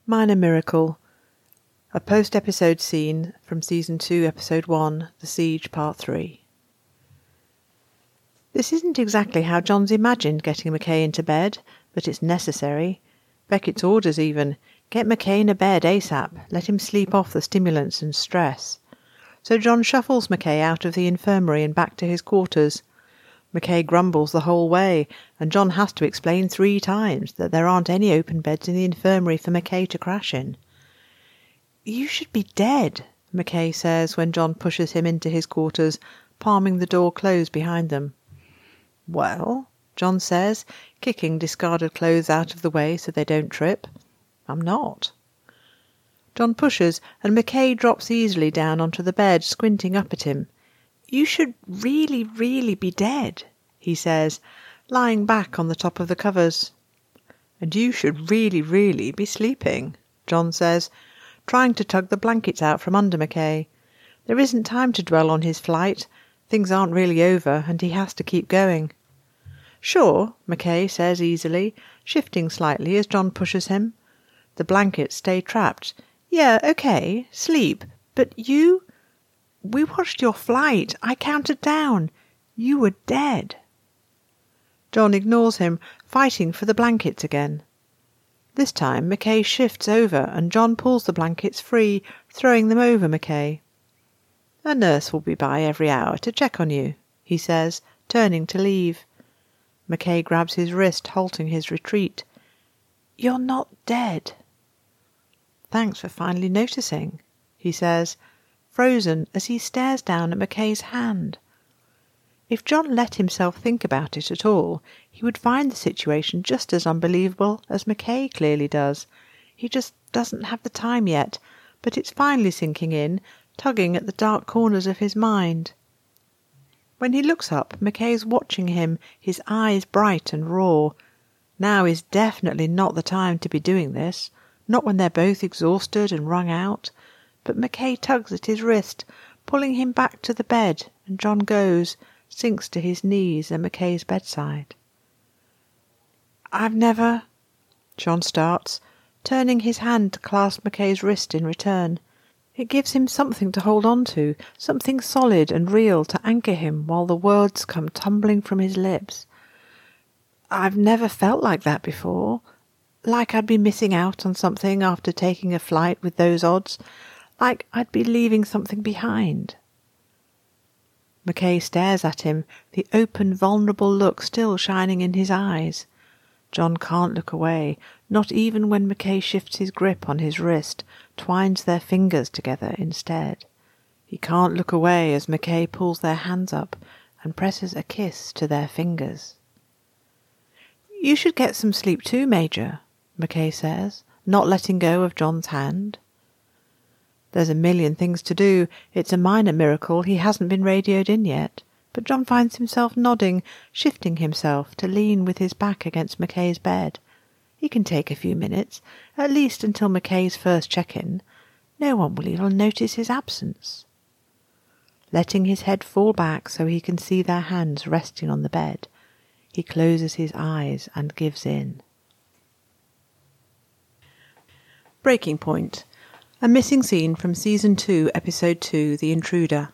Minor Miracle, a post-episode scene from Season 2, Episode 1, The Siege, Part 3. This isn't exactly how John's imagined getting McKay into bed, but it's necessary. Beckett's orders even. Get McKay in a bed ASAP, let him sleep off the stimulants and stress. So John shuffles McKay out of the infirmary and back to his quarters. McKay grumbles the whole way, and John has to explain 3 times that there aren't any open beds in the infirmary for McKay to crash in. "You should be dead," McKay says when John pushes him into his quarters, palming the door closed behind them. "Well," John says, kicking discarded clothes out of the way so they don't trip, "I'm not." John pushes, and McKay drops easily down onto the bed, squinting up at him. "You should really, really be dead," he says, lying back on the top of the covers. "And you should really, really be sleeping," John says, trying to tug the blankets out from under McKay. There isn't time to dwell on his flight. Things aren't really over, and he has to keep going. "Sure," McKay says easily, shifting slightly as John pushes him. The blankets stay trapped. "Yeah, okay, sleep. But you... We watched your flight. I counted down. You were dead." John ignores him, fighting for the blankets again. This time McKay shifts over and John pulls the blankets free, throwing them over McKay. "A nurse will be by every hour to check on you," he says, turning to leave. McKay grabs his wrist, halting his retreat. "You're not dead." "Thanks for finally noticing," he says, frozen as he stares down at McKay's hand. If John let himself think about it at all, he would find the situation just as unbelievable as McKay clearly does. He just doesn't have the time yet, but it's finally sinking in, tugging at the dark corners of his mind. When he looks up, McKay's watching him, his eyes bright and raw. Now is definitely not the time to be doing this, not when they're both exhausted and wrung out. But McKay tugs at his wrist, pulling him back to the bed, and John goes, sinks to his knees at McKay's bedside. "I've never..." John starts, turning his hand to clasp McKay's wrist in return. It gives him something to hold on to, something solid and real to anchor him while the words come tumbling from his lips. "I've never felt like that before. Like I'd be missing out on something after taking a flight with those odds. Like I'd be leaving something behind." McKay stares at him, the open, vulnerable look still shining in his eyes. John can't look away, not even when McKay shifts his grip on his wrist, twines their fingers together instead. He can't look away as McKay pulls their hands up and presses a kiss to their fingers. "You should get some sleep too, Major," McKay says, not letting go of John's hand. There's a million things to do. It's a minor miracle he hasn't been radioed in yet. But John finds himself nodding, shifting himself to lean with his back against McKay's bed. He can take a few minutes, at least until McKay's first check-in. No one will even notice his absence. Letting his head fall back so he can see their hands resting on the bed, he closes his eyes and gives in. Breaking Point. A missing scene from Season 2, Episode 2, The Intruder.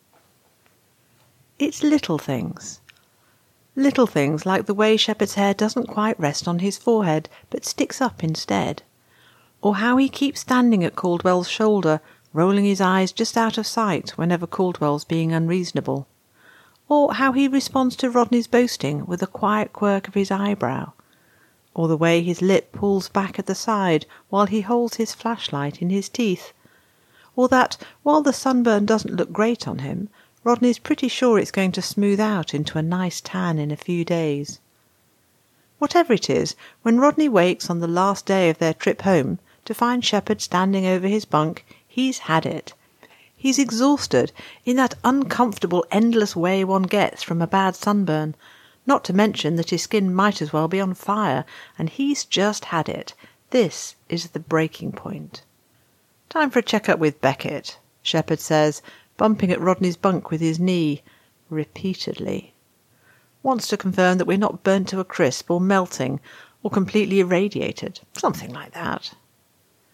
It's little things. Little things like the way Shepard's hair doesn't quite rest on his forehead, but sticks up instead. Or how he keeps standing at Caldwell's shoulder, rolling his eyes just out of sight whenever Caldwell's being unreasonable. Or how he responds to Rodney's boasting with a quiet quirk of his eyebrow. Or the way his lip pulls back at the side while he holds his flashlight in his teeth. Or that, while the sunburn doesn't look great on him, Rodney's pretty sure it's going to smooth out into a nice tan in a few days. Whatever it is, when Rodney wakes on the last day of their trip home to find Shepard standing over his bunk, he's had it. He's exhausted in that uncomfortable, endless way one gets from a bad sunburn, not to mention that his skin might as well be on fire, and he's just had it. This is the breaking point. "Time for a check-up with Beckett," Shepard says, bumping at Rodney's bunk with his knee, repeatedly. "Wants to confirm that we're not burnt to a crisp or melting or completely irradiated. Something like that."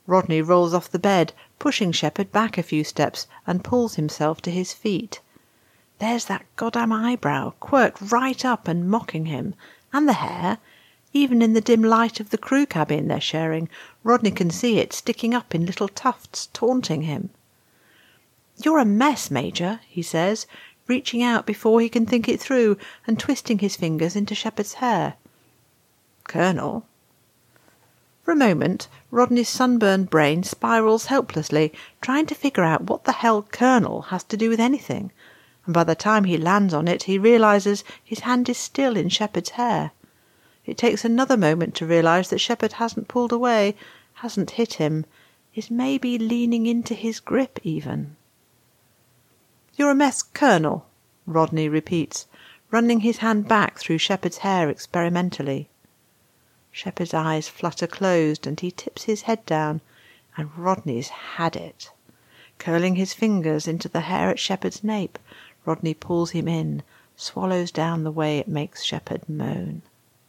Rodney rolls off the bed, pushing Shepherd back a few steps, and pulls himself to his feet. There's that goddamn eyebrow, quirked right up and mocking him, and the hair. Even in the dim light of the crew cabin they're sharing, Rodney can see it sticking up in little tufts, taunting him. "You're a mess, Major," he says, reaching out before he can think it through and twisting his fingers into Shepherd's hair. "Colonel?" For a moment, Rodney's sunburned brain spirals helplessly, trying to figure out what the hell Colonel has to do with anything, and by the time he lands on it, he realises his hand is still in Shepherd's hair. It takes another moment to realise that Shepherd hasn't pulled away, hasn't hit him, is maybe leaning into his grip even. "You're a mess, Colonel," Rodney repeats, running his hand back through Shepherd's hair experimentally. Shepherd's eyes flutter closed and he tips his head down, and Rodney's had it. Curling his fingers into the hair at Shepherd's nape, Rodney pulls him in, swallows down the way it makes Shepherd moan.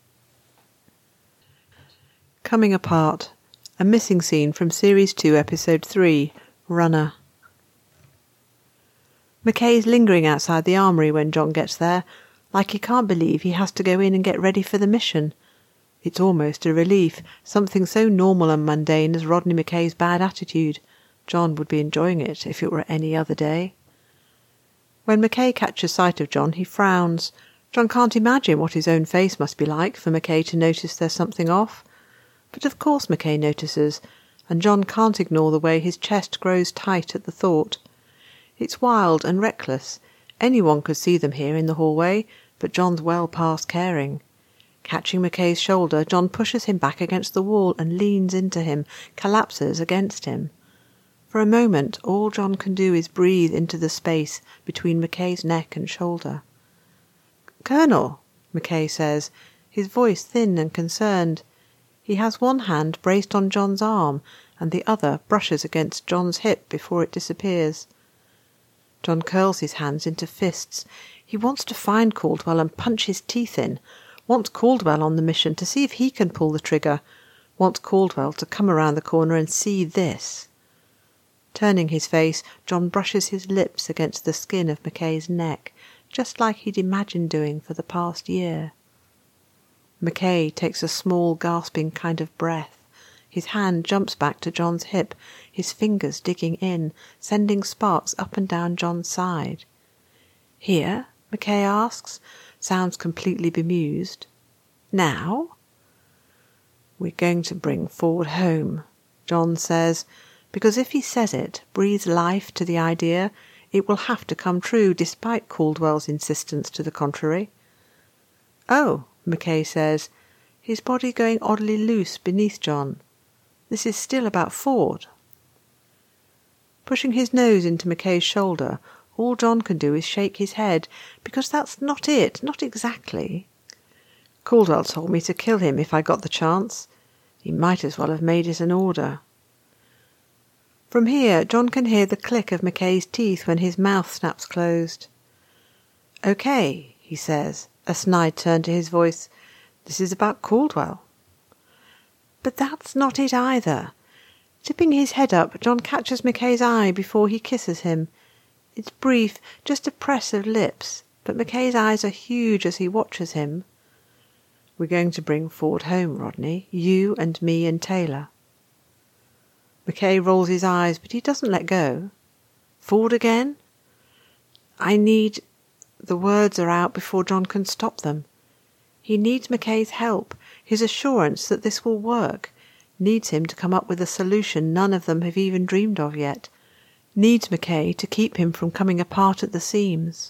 Coming Apart, a missing scene from Series 2, Episode 3, Runner. McKay's lingering outside the armoury when John gets there, like he can't believe he has to go in and get ready for the mission. It's almost a relief, something so normal and mundane as Rodney McKay's bad attitude. John would be enjoying it if it were any other day. When McKay catches sight of John, he frowns. John can't imagine what his own face must be like for McKay to notice there's something off. But of course McKay notices, and John can't ignore the way his chest grows tight at the thought. It's wild and reckless. Anyone could see them here in the hallway, but John's well past caring. Catching McKay's shoulder, John pushes him back against the wall and leans into him, collapses against him. For a moment, all John can do is breathe into the space between McKay's neck and shoulder. "Colonel," McKay says, his voice thin and concerned. He has one hand braced on John's arm, and the other brushes against John's hip before it disappears. John curls his hands into fists. He wants to find Caldwell and punch his teeth in, wants Caldwell on the mission to see if he can pull the trigger, wants Caldwell to come around the corner and see this. Turning his face, John brushes his lips against the skin of McKay's neck, just like he'd imagined doing for the past year. McKay takes a small, gasping kind of breath. His hand jumps back to John's hip, his fingers digging in, sending sparks up and down John's side. "Here?" McKay asks, sounds completely bemused. "Now?" "We're going to bring Ford home," John says, because if he says it, breathes life to the idea, it will have to come true despite Caldwell's insistence to the contrary. "Oh," McKay says, his body going oddly loose beneath John. "This is still about Ford." Pushing his nose into McKay's shoulder, all John can do is shake his head, because that's not it, not exactly. "Caldwell told me to kill him if I got the chance. He might as well have made it an order." From here, John can hear the click of McKay's teeth when his mouth snaps closed. "Okay," he says, a snide turn to his voice. "This is about Caldwell." But that's not it either. Tipping his head up, John catches McKay's eye before he kisses him. It's brief, just a press of lips, but McKay's eyes are huge as he watches him. "We're going to bring Ford home, Rodney. You and me and Taylor." McKay rolls his eyes, but he doesn't let go. "Ford again?" "I need—" The words are out before John can stop them. He needs McKay's help, his assurance that this will work, needs him to come up with a solution none of them have even dreamed of yet, needs McKay to keep him from coming apart at the seams.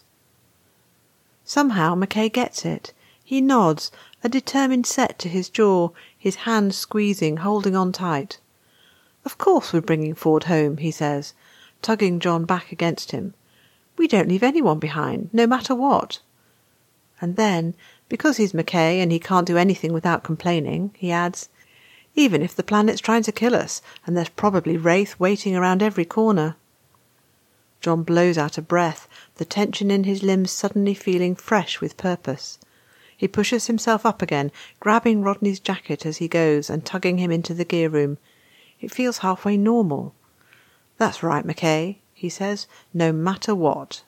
Somehow McKay gets it. He nods, a determined set to his jaw, his hand squeezing, holding on tight. "Of course we're bringing Ford home," he says, tugging John back against him. "We don't leave anyone behind, no matter what." And then, because he's McKay and he can't do anything without complaining, he adds, "Even if the planet's trying to kill us, and there's probably Wraith waiting around every corner." John blows out a breath, the tension in his limbs suddenly feeling fresh with purpose. He pushes himself up again, grabbing Rodney's jacket as he goes and tugging him into the gear room. It feels halfway normal. "That's right, McKay," he says, "no matter what."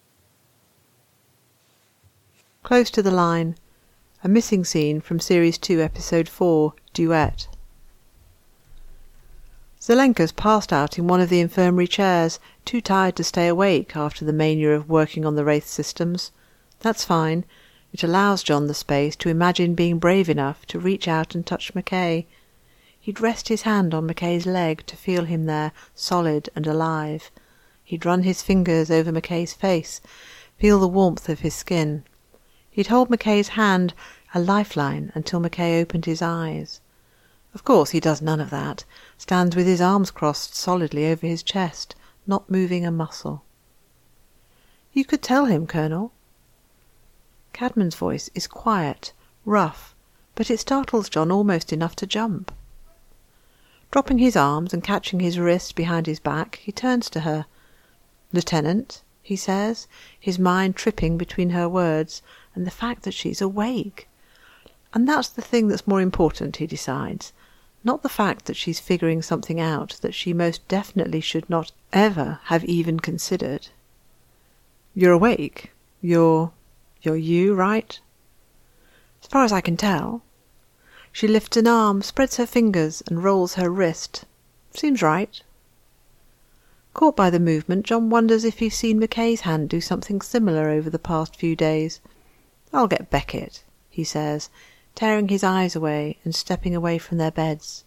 Close to the line, a missing scene from Series 2, Episode 4, Duet. Zelenka's passed out in one of the infirmary chairs, too tired to stay awake after the mania of working on the Wraith systems. That's fine. It allows John the space to imagine being brave enough to reach out and touch McKay. He'd rest his hand on McKay's leg to feel him there, solid and alive. He'd run his fingers over McKay's face, feel the warmth of his skin. He'd hold McKay's hand, a lifeline, until McKay opened his eyes. Of course he does none of that, stands with his arms crossed solidly over his chest, not moving a muscle. "You could tell him, Colonel." Cadman's voice is quiet, rough, but it startles John almost enough to jump. Dropping his arms and catching his wrists behind his back, he turns to her. "Lieutenant," he says, his mind tripping between her words and the fact that she's awake. And that's the thing that's more important, he decides, not the fact that she's figuring something out that she most definitely should not ever have even considered. "You're awake? You're you, right?" "As far as I can tell." She lifts an arm, spreads her fingers, and rolls her wrist. "Seems right." Caught by the movement, John wonders if he's seen McKay's hand do something similar over the past few days. "I'll get Beckett," he says, tearing his eyes away and stepping away from their beds.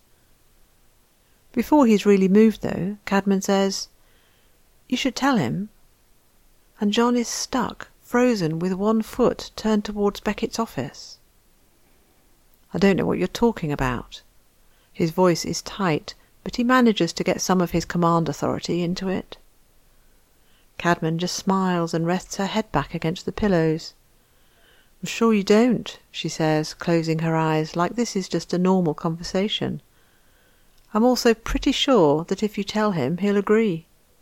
Before he's really moved, though, Cadman says, "You should tell him." And John is stuck, frozen, with one foot turned towards Beckett's office. "I don't know what you're talking about." His voice is tight, but he manages to get some of his command authority into it. Cadman just smiles and rests her head back against the pillows. "I'm sure you don't," she says, closing her eyes like this is just a normal conversation. "I'm also pretty sure that if you tell him, he'll agree."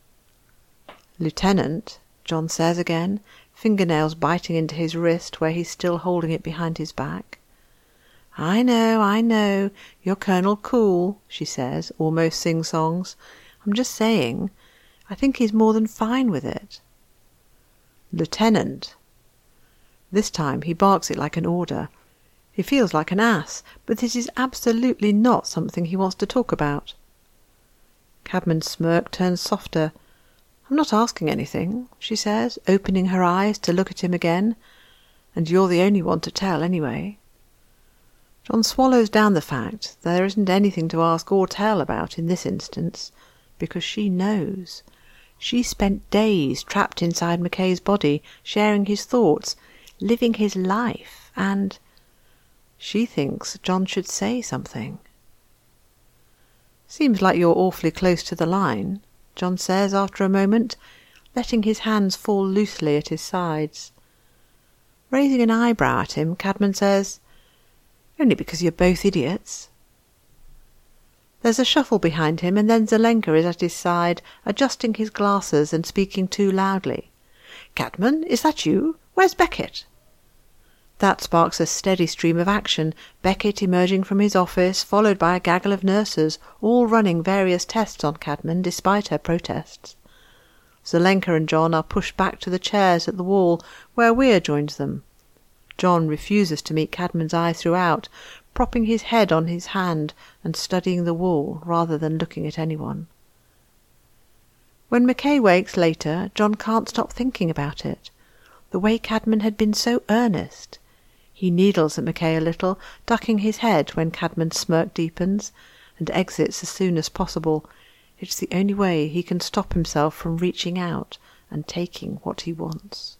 "Lieutenant," John says again, fingernails biting into his wrist where he's still holding it behind his back. I know, you're Colonel Cool," she says, almost sing-songs. "I'm just saying, I think he's more than fine with it." "Lieutenant." This time he barks it like an order. He feels like an ass, but this is absolutely not something he wants to talk about. Cadman's smirk turns softer. "I'm not asking anything," she says, opening her eyes to look at him again. "And you're the only one to tell, anyway." John swallows down the fact there isn't anything to ask or tell about in this instance, because she knows. She spent days trapped inside McKay's body, sharing his thoughts, living his life, and she thinks John should say something. "Seems like you're awfully close to the line," John says after a moment, letting his hands fall loosely at his sides. Raising an eyebrow at him, Cadman says, "Only because you're both idiots." There's a shuffle behind him, and then Zelenka is at his side, adjusting his glasses and speaking too loudly. "Cadman, is that you? Where's Beckett?" That sparks a steady stream of action, Beckett emerging from his office, followed by a gaggle of nurses, all running various tests on Cadman despite her protests. Zelenka and John are pushed back to the chairs at the wall, where Weir joins them. John refuses to meet Cadman's eye throughout, propping his head on his hand and studying the wall rather than looking at anyone. When McKay wakes later, John can't stop thinking about it. The way Cadman had been so earnest. He needles at McKay a little, ducking his head when Cadman's smirk deepens, and exits as soon as possible. It's the only way he can stop himself from reaching out and taking what he wants.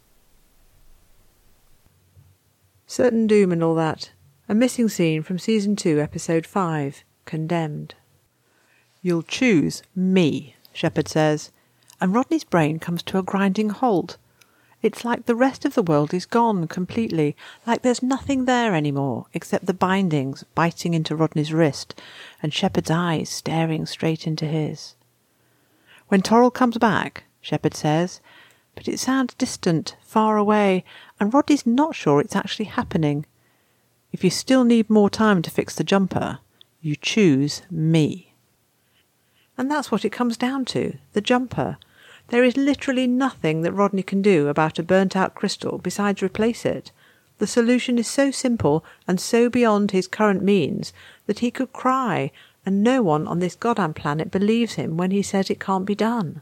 Certain doom and all that. A missing scene from Season 2, Episode 5, Condemned. "You'll choose me," Shepard says, and Rodney's brain comes to a grinding halt. It's like the rest of the world is gone completely, like there's nothing there anymore except the bindings biting into Rodney's wrist and Shepard's eyes staring straight into his. "When Torrell comes back," Shepard says, but it sounds distant, far away, and Rodney's not sure it's actually happening. "If you still need more time to fix the jumper, you choose me." And that's what it comes down to, the jumper. There is literally nothing that Rodney can do about a burnt-out crystal besides replace it. The solution is so simple and so beyond his current means that he could cry, and no one on this goddamn planet believes him when he says it can't be done.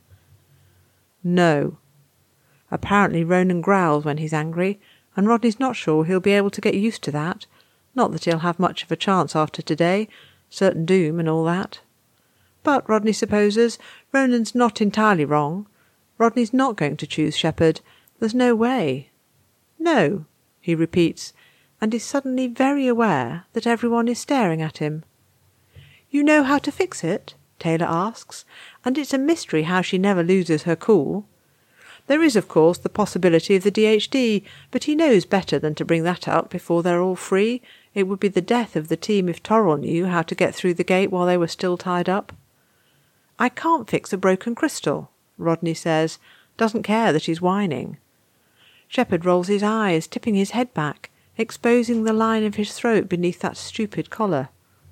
No. Apparently Ronan growls when he's angry, and Rodney's not sure he'll be able to get used to that. Not that he'll have much of a chance after today, certain doom and all that. But Rodney supposes Ronan's not entirely wrong. Rodney's not going to choose Shepherd. There's no way. No, he repeats, and is suddenly very aware that everyone is staring at him. You know how to fix it? Taylor asks, and it's a mystery how she never loses her cool. There is, of course, the possibility of the DHD, but he knows better than to bring that up before they're all free. It would be the death of the team if Torrell knew how to get through the gate while they were still tied up. I can't fix a broken crystal, Rodney says, doesn't care that he's whining. Shepherd rolls his eyes, tipping his head back, exposing the line of his throat beneath that stupid collar.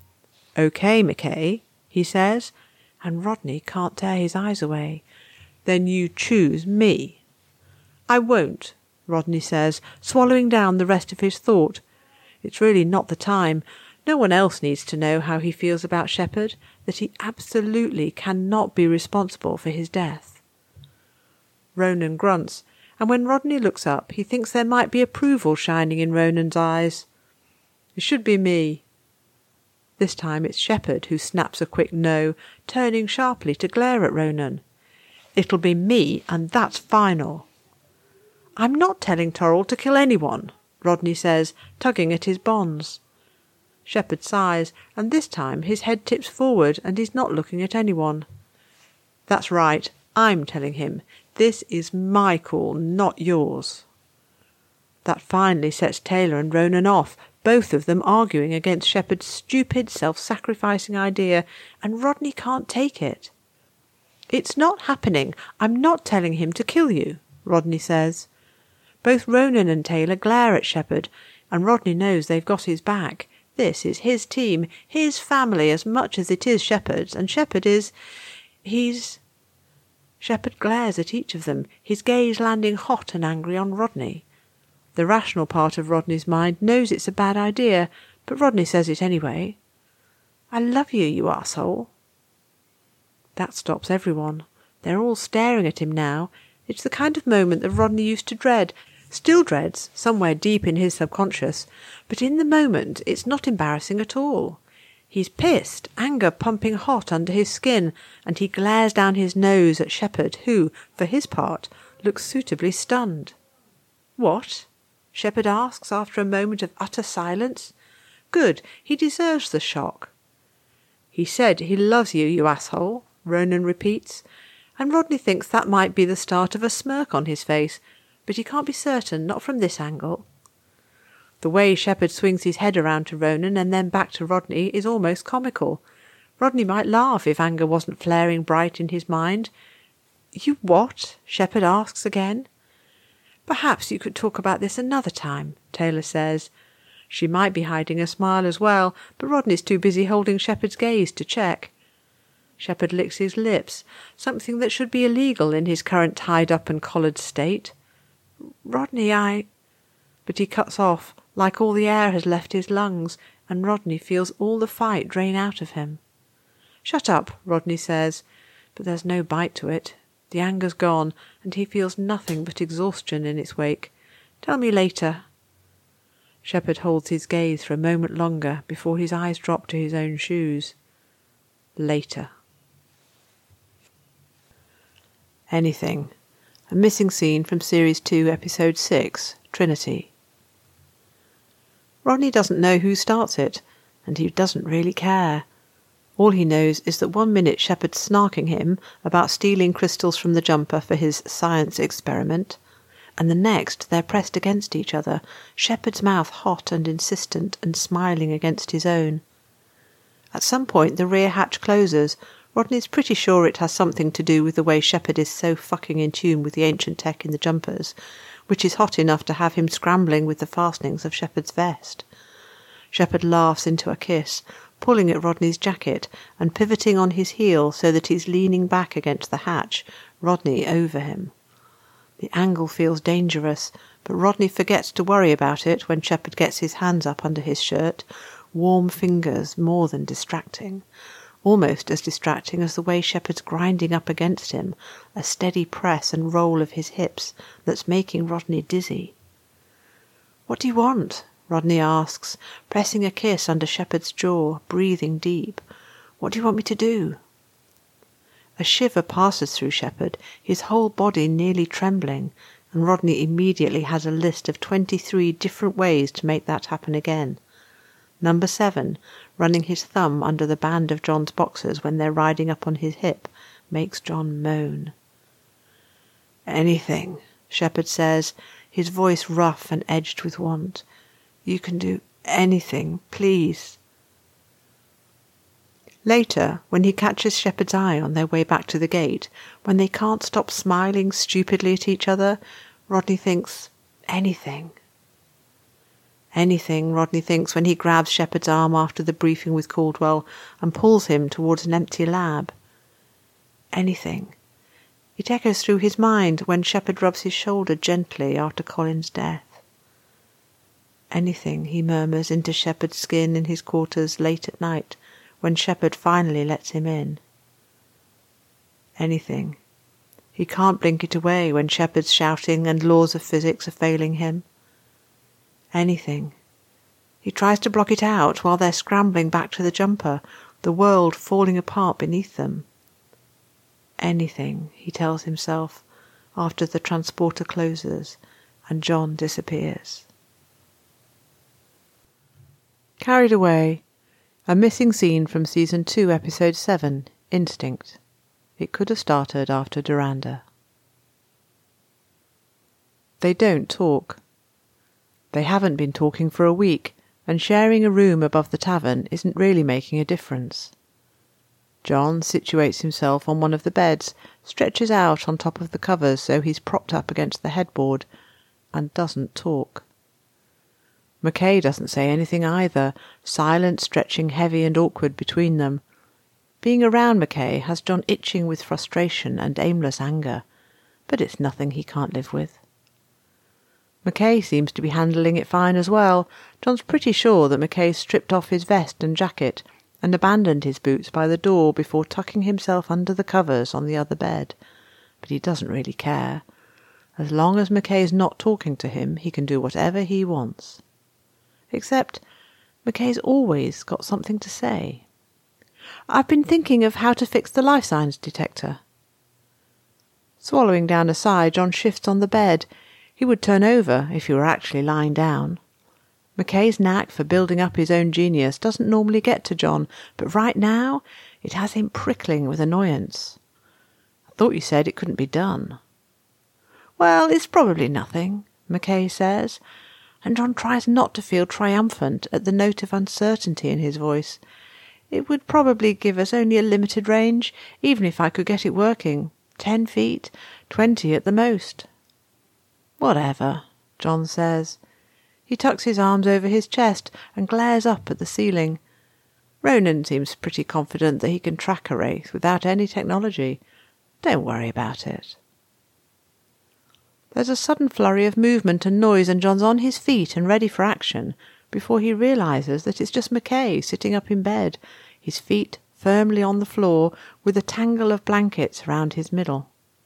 OK, McKay, he says, and Rodney can't tear his eyes away. Then you choose me. I won't, Rodney says, swallowing down the rest of his thought. It's really not the time. No one else needs to know how he feels about Shepherd, that he absolutely cannot be responsible for his death. Ronan grunts, and when Rodney looks up, he thinks there might be approval shining in Ronan's eyes. It should be me. This time it's Shepherd who snaps a quick no, turning sharply to glare at Ronan. It'll be me, and that's final. I'm not telling Torrell to kill anyone, Rodney says, tugging at his bonds. Shepherd sighs, and this time his head tips forward and he's not looking at anyone. That's right, I'm telling him. This is my call, not yours. That finally sets Taylor and Ronan off, both of them arguing against Shepherd's stupid, self-sacrificing idea, and Rodney can't take it. It's not happening. I'm not telling him to kill you, Rodney says. Both Ronan and Taylor glare at Shepherd, and Rodney knows they've got his back. This is his team, his family as much as it is Shepherd's, and Shepherd is... Shepherd glares at each of them, his gaze landing hot and angry on Rodney. The rational part of Rodney's mind knows it's a bad idea, but Rodney says it anyway. I love you, you arsehole. That stops everyone. They're all staring at him now. It's the kind of moment that Rodney used to dread, still dreads, somewhere deep in his subconscious, but in the moment it's not embarrassing at all. He's pissed, anger pumping hot under his skin, and he glares down his nose at Shepherd, who, for his part, looks suitably stunned. What? Shepherd asks after a moment of utter silence. Good, he deserves the shock. He said he loves you, you asshole, Ronan repeats, and Rodney thinks that might be the start of a smirk on his face, but he can't be certain, not from this angle. The way Shepherd swings his head around to Ronan and then back to Rodney is almost comical. Rodney might laugh if anger wasn't flaring bright in his mind. You what? Shepherd asks again. Perhaps you could talk about this another time, Taylor says. She might be hiding a smile as well, but Rodney's too busy holding Shepherd's gaze to check. Shepherd licks his lips, something that should be illegal in his current tied-up and collared state. Rodney, But he cuts off, like all the air has left his lungs, and Rodney feels all the fight drain out of him. Shut up, Rodney says, but there's no bite to it. The anger's gone, and he feels nothing but exhaustion in its wake. Tell me later. Shepherd holds his gaze for a moment longer before his eyes drop to his own shoes. Later. Anything. A missing scene from Series 2, Episode 6, Trinity. Rodney doesn't know who starts it, and he doesn't really care. All he knows is that 1 minute Shepherd's snarking him about stealing crystals from the jumper for his science experiment, and the next they're pressed against each other, Shepherd's mouth hot and insistent and smiling against his own. At some point the rear hatch closes. Rodney's pretty sure it has something to do with the way Shepherd is so fucking in tune with the ancient tech in the jumpers, which is hot enough to have him scrambling with the fastenings of Shepherd's vest. Shepherd laughs into a kiss, pulling at Rodney's jacket and pivoting on his heel so that he's leaning back against the hatch, Rodney over him. The angle feels dangerous, but Rodney forgets to worry about it when Shepherd gets his hands up under his shirt, warm fingers more than distracting. Almost as distracting as the way Shepherd's grinding up against him, a steady press and roll of his hips that's making Rodney dizzy. "What do you want?" Rodney asks, pressing a kiss under Shepherd's jaw, breathing deep. "What do you want me to do?" A shiver passes through Shepherd, his whole body nearly trembling, and Rodney immediately has a list of 23 different ways to make that happen again. Number 7, running his thumb under the band of John's boxers when they're riding up on his hip, makes John moan. "Anything," Shepherd says, his voice rough and edged with want. "You can do anything, please." Later, when he catches Shepherd's eye on their way back to the gate, when they can't stop smiling stupidly at each other, Rodney thinks, anything. Anything, Rodney thinks when he grabs Shepherd's arm after the briefing with Caldwell and pulls him towards an empty lab. Anything. It echoes through his mind when Shepherd rubs his shoulder gently after Colin's death. Anything, he murmurs into Shepherd's skin in his quarters late at night, when Shepherd finally lets him in. Anything. He can't blink it away when Shepherd's shouting and laws of physics are failing him. Anything. He tries to block it out while they're scrambling back to the jumper, the world falling apart beneath them. Anything, he tells himself, after the transporter closes and John disappears. Carried Away. A missing scene from Season 2, Episode 7, Instinct. It could have started after Duranda. They don't talk. They haven't been talking for a week, and sharing a room above the tavern isn't really making a difference. John situates himself on one of the beds, stretches out on top of the covers so he's propped up against the headboard, and doesn't talk. McKay doesn't say anything either, silence stretching heavy and awkward between them. Being around McKay has John itching with frustration and aimless anger, but it's nothing he can't live with. McKay seems to be handling it fine as well. John's pretty sure that McKay stripped off his vest and jacket and abandoned his boots by the door before tucking himself under the covers on the other bed. But he doesn't really care. As long as McKay's not talking to him, he can do whatever he wants. Except McKay's always got something to say. "I've been thinking of how to fix the life signs detector." Swallowing down a sigh, John shifts on the bed. He would turn over if he were actually lying down. McKay's knack for building up his own genius doesn't normally get to John, but right now it has him prickling with annoyance. "I thought you said it couldn't be done." "Well, it's probably nothing," McKay says, and John tries not to feel triumphant at the note of uncertainty in his voice. "It would probably give us only a limited range, even if I could get it working. 10 feet, 20 at the most." "Whatever," John says. He tucks his arms over his chest and glares up at the ceiling. Ronan seems pretty confident that he can track a wraith without any technology. Don't worry about it. There's a sudden flurry of movement and noise, and John's on his feet and ready for action before he realises that it's just McKay sitting up in bed, his feet firmly on the floor with a tangle of blankets round his middle.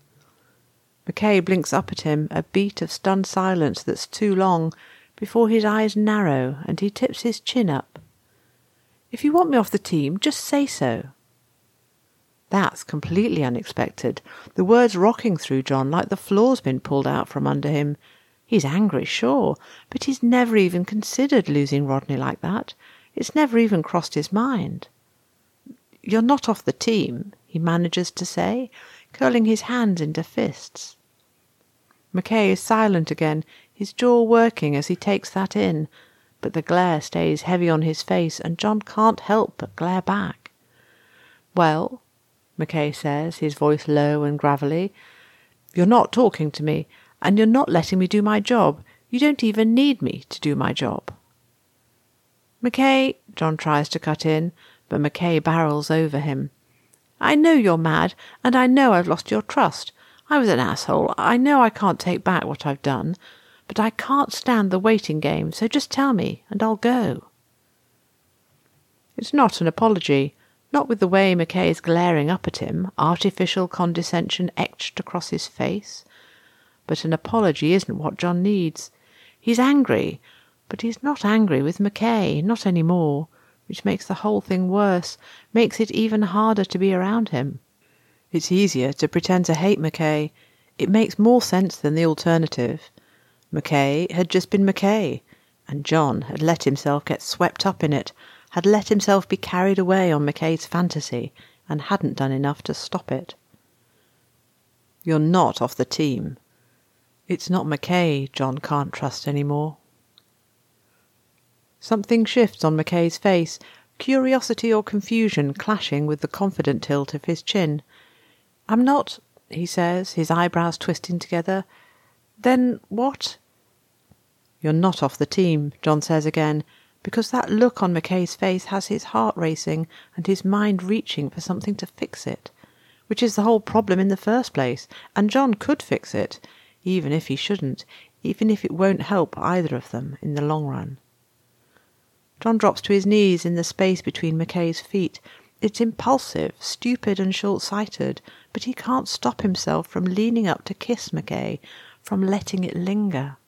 McKay blinks up at him, a beat of stunned silence that's too long, before his eyes narrow and he tips his chin up. "If you want me off the team, just say so." That's completely unexpected, the words rocking through John like the floor's been pulled out from under him. He's angry, sure, but he's never even considered losing Rodney like that. It's never even crossed his mind. "You're not off the team," he manages to say, curling his hands into fists. McKay is silent again, his jaw working as he takes that in, but the glare stays heavy on his face, and John can't help but glare back. "Well," McKay says, his voice low and gravelly, "you're not talking to me, and you're not letting me do my job. You don't even need me to do my job." "McKay," John tries to cut in, but McKay barrels over him. "I know you're mad, and I know I've lost your trust. I was an asshole. I know I can't take back what I've done, but I can't stand the waiting game, so just tell me, and I'll go." It's not an apology, not with the way McKay is glaring up at him, artificial condescension etched across his face. But an apology isn't what John needs. He's angry, but he's not angry with McKay, not any more, which makes the whole thing worse, makes it even harder to be around him. It's easier to pretend to hate McKay. It makes more sense than the alternative. McKay had just been McKay, and John had let himself get swept up in it, had let himself be carried away on McKay's fantasy, and hadn't done enough to stop it. "You're not off the team." It's not McKay John can't trust any more. Something shifts on McKay's face, curiosity or confusion clashing with the confident tilt of his chin. "I'm not," he says, his eyebrows twisting together. "Then what?" "You're not off the team," John says again, because that look on McKay's face has his heart racing and his mind reaching for something to fix it, which is the whole problem in the first place, and John could fix it, even if he shouldn't, even if it won't help either of them in the long run. John drops to his knees in the space between McKay's feet. It's impulsive, stupid and short-sighted, but he can't stop himself from leaning up to kiss McKay, from letting it linger.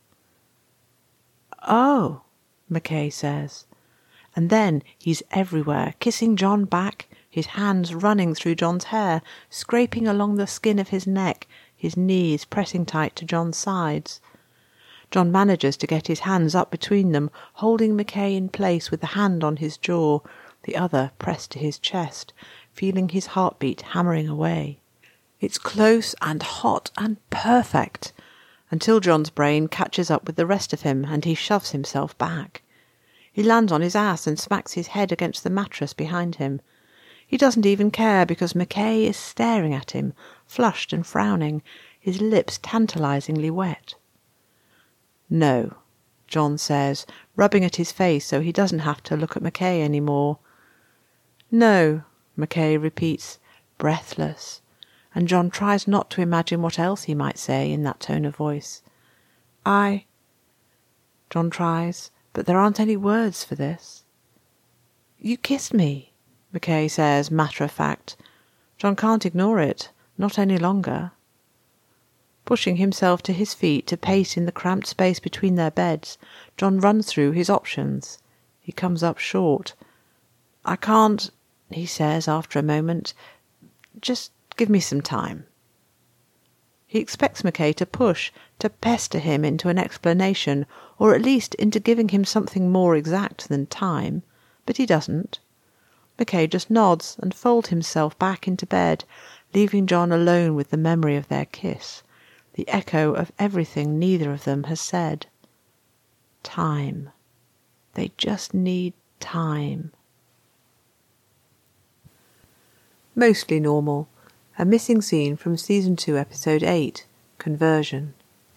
"Oh," McKay says. And then he's everywhere, kissing John back, his hands running through John's hair, scraping along the skin of his neck, his knees pressing tight to John's sides. John manages to get his hands up between them, holding McKay in place with the hand on his jaw, the other pressed to his chest, feeling his heartbeat hammering away. It's close and hot and perfect, until John's brain catches up with the rest of him and he shoves himself back. He lands on his ass and smacks his head against the mattress behind him. He doesn't even care because McKay is staring at him, flushed and frowning, his lips tantalizingly wet. "No," John says, rubbing at his face so he doesn't have to look at McKay any more. "No," McKay repeats, breathless, and John tries not to imagine what else he might say in that tone of voice. John tries, but there aren't any words for this. "You kissed me," McKay says, matter of fact. John can't ignore it, not any longer. Pushing himself to his feet to pace in the cramped space between their beds, John runs through his options. He comes up short. "I can't," he says after a moment. "Just give me some time." He expects McKay to push, to pester him into an explanation, or at least into giving him something more exact than time, but he doesn't. McKay just nods and folds himself back into bed, leaving John alone with the memory of their kiss, the echo of everything neither of them has said. Time. They just need time. Mostly Normal. A missing scene from Season 2, Episode 8, Conversion.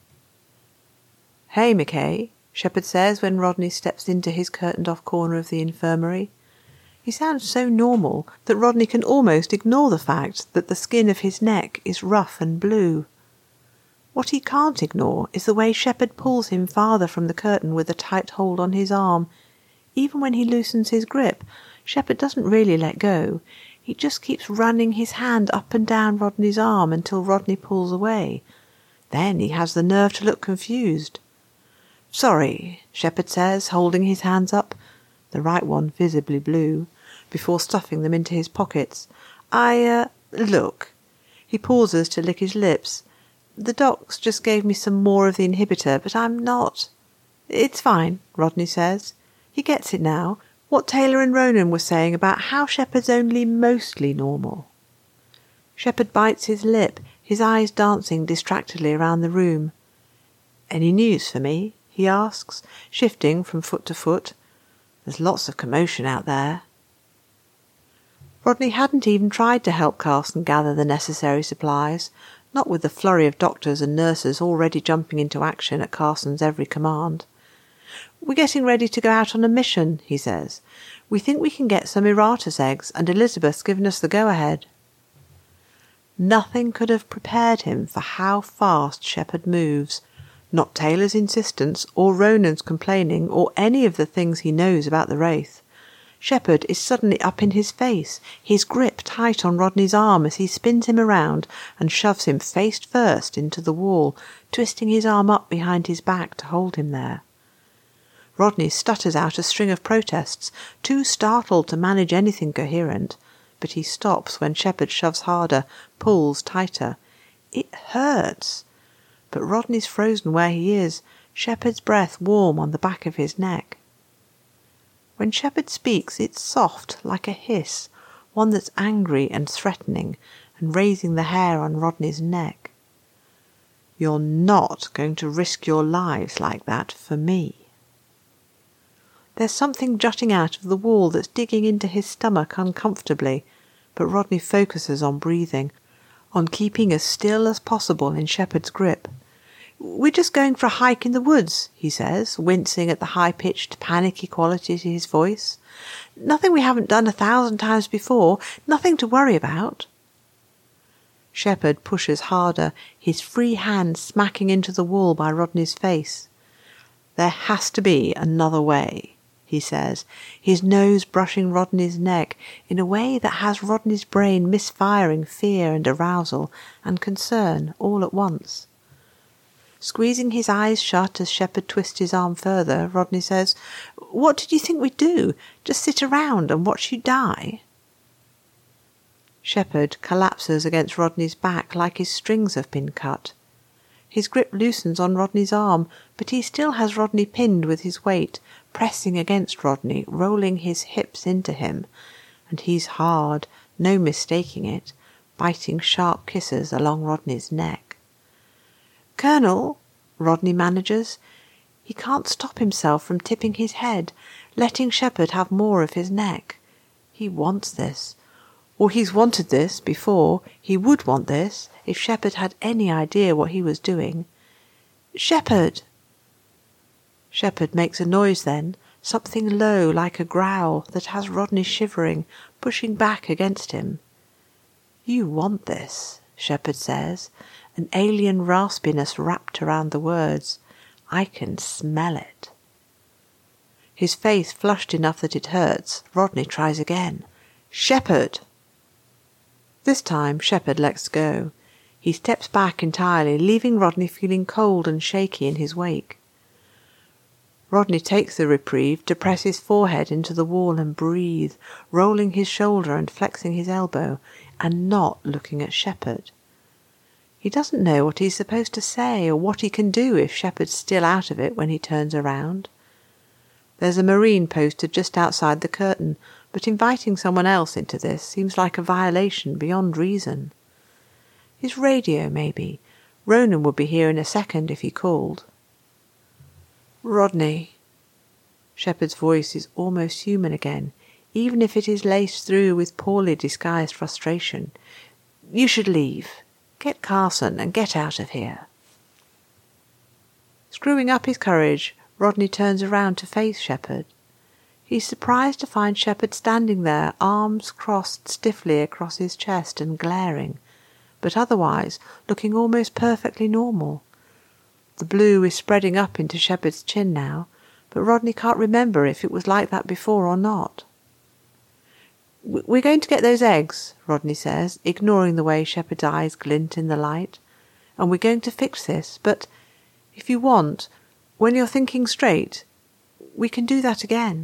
"Hey, McKay," Shepherd says when Rodney steps into his curtained-off corner of the infirmary. He sounds so normal that Rodney can almost ignore the fact that the skin of his neck is rough and blue. What he can't ignore is the way Shepherd pulls him farther from the curtain with a tight hold on his arm. Even when he loosens his grip, Shepherd doesn't really let go. He just keeps running his hand up and down Rodney's arm until Rodney pulls away. Then he has the nerve to look confused. "Sorry," Shepherd says, holding his hands up, the right one visibly blue, before stuffing them into his pockets. Look." He pauses to lick his lips. "The docs just gave me some more of the inhibitor, but I'm not—" "It's fine," Rodney says. He gets it now. What Taylor and Ronan were saying about how Shepherd's only mostly normal. Shepherd bites his lip, his eyes dancing distractedly around the room. "Any news for me?" he asks, shifting from foot to foot. "There's lots of commotion out there." Rodney hadn't even tried to help Carson gather the necessary supplies, not with the flurry of doctors and nurses already jumping into action at Carson's every command. "We're getting ready to go out on a mission," he says. "We think we can get some Iratus eggs, and Elizabeth's given us the go-ahead." Nothing could have prepared him for how fast Shepherd moves. Not Taylor's insistence, or Ronan's complaining, or any of the things he knows about the Wraith. Shepherd is suddenly up in his face, his grip tight on Rodney's arm as he spins him around and shoves him face first into the wall, twisting his arm up behind his back to hold him there. Rodney stutters out a string of protests, too startled to manage anything coherent, but he stops when Shepherd shoves harder, pulls tighter. It hurts. But Rodney's frozen where he is, Shepherd's breath warm on the back of his neck. When Shepherd speaks, it's soft, like a hiss, one that's angry and threatening, and raising the hair on Rodney's neck. "You're not going to risk your lives like that for me." There's something jutting out of the wall that's digging into his stomach uncomfortably, but Rodney focuses on breathing, on keeping as still as possible in Shepherd's grip. "We're just going for a hike in the woods," he says, wincing at the high-pitched, panicky quality to his voice. "Nothing we haven't done 1,000 times before, nothing to worry about." Shepherd pushes harder, his free hand smacking into the wall by Rodney's face. "There has to be another way," he says, his nose brushing Rodney's neck in a way that has Rodney's brain misfiring fear and arousal and concern all at once. Squeezing his eyes shut as Shepherd twists his arm further, Rodney says, "What did you think we'd do? Just sit around and watch you die?" Shepherd collapses against Rodney's back like his strings have been cut. His grip loosens on Rodney's arm, but he still has Rodney pinned with his weight, pressing against Rodney, rolling his hips into him, and he's hard, no mistaking it, biting sharp kisses along Rodney's neck. "Colonel," Rodney manages. He can't stop himself from tipping his head, letting Shepherd have more of his neck. He wants this. Or he's wanted this before. He would want this if Shepherd had any idea what he was doing. "Shepherd!" Shepherd makes a noise then, something low like a growl that has Rodney shivering, pushing back against him. "You want this," Shepherd says, an alien raspiness wrapped around the words. "I can smell it." His face flushed enough that it hurts. Rodney tries again. "Shepherd!" This time Shepherd lets go. He steps back entirely, leaving Rodney feeling cold and shaky in his wake. Rodney takes the reprieve to press his forehead into the wall and breathe, rolling his shoulder and flexing his elbow, and not looking at Shepherd. He doesn't know what he's supposed to say or what he can do if Shepherd's still out of it when he turns around. There's a Marine posted just outside the curtain, but inviting someone else into this seems like a violation beyond reason. His radio, maybe. Ronan would be here in a second if he called. "Rodney." Shepherd's voice is almost human again, even if it is laced through with poorly disguised frustration. "You should leave. Get Carson and get out of here." Screwing up his courage, Rodney turns around to face Shepherd. He's surprised to find Shepherd standing there, arms crossed stiffly across his chest and glaring, but otherwise looking almost perfectly normal. The blue is spreading up into Shepherd's chin now, but Rodney can't remember if it was like that before or not. "We're going to get those eggs," Rodney says, ignoring the way Shepherd's eyes glint in the light. "And we're going to fix this, but if you want, when you're thinking straight, we can do that again."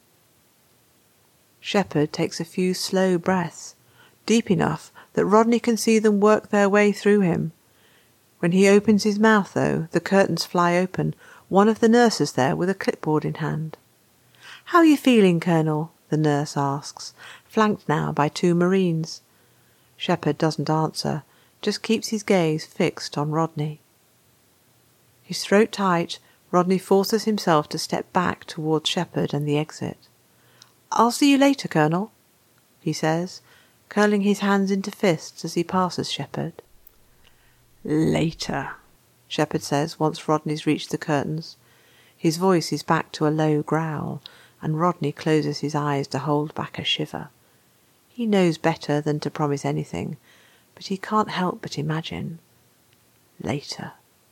Shepherd takes a few slow breaths, deep enough that Rodney can see them work their way through him. When he opens his mouth, though, the curtains fly open, one of the nurses there with a clipboard in hand. "How are you feeling, Colonel?" the nurse asks, flanked now by 2 Marines. Shepherd doesn't answer, just keeps his gaze fixed on Rodney. His throat tight, Rodney forces himself to step back towards Shepherd and the exit. "I'll see you later, Colonel," he says, curling his hands into fists as he passes Shepherd. "Later," Shepherd says once Rodney's reached the curtains. His voice is back to a low growl, and Rodney closes his eyes to hold back a shiver. He knows better than to promise anything, but he can't help but imagine. Later.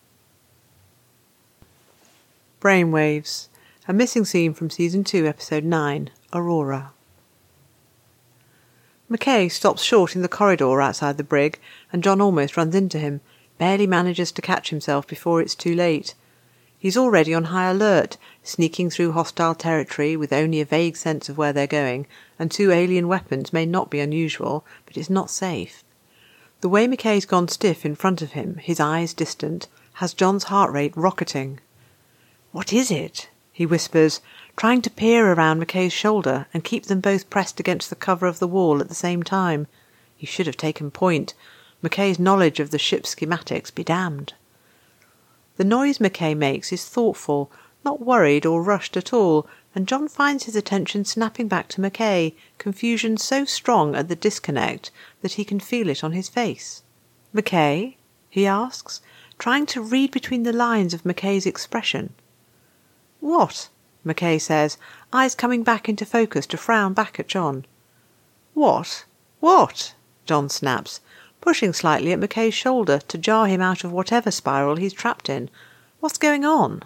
Brainwaves, a missing scene from Season 2, Episode 9, Aurora. McKay stops short in the corridor outside the brig, and John almost runs into him, barely manages to catch himself before it's too late. He's already on high alert, sneaking through hostile territory with only a vague sense of where they're going, and 2 alien weapons may not be unusual, but it's not safe. The way McKay's gone stiff in front of him, his eyes distant, has John's heart rate rocketing. "What is it?" he whispers, trying to peer around McKay's shoulder and keep them both pressed against the cover of the wall at the same time. He should have taken point. McKay's knowledge of the ship's schematics be damned. The noise McKay makes is thoughtful, not worried or rushed at all, and John finds his attention snapping back to McKay, confusion so strong at the disconnect that he can feel it on his face. "McKay?" he asks, trying to read between the lines of McKay's expression. "What?" McKay says, eyes coming back into focus to frown back at John. "What? What?" John snaps, pushing slightly at McKay's shoulder to jar him out of whatever spiral he's trapped in. "What's going on?"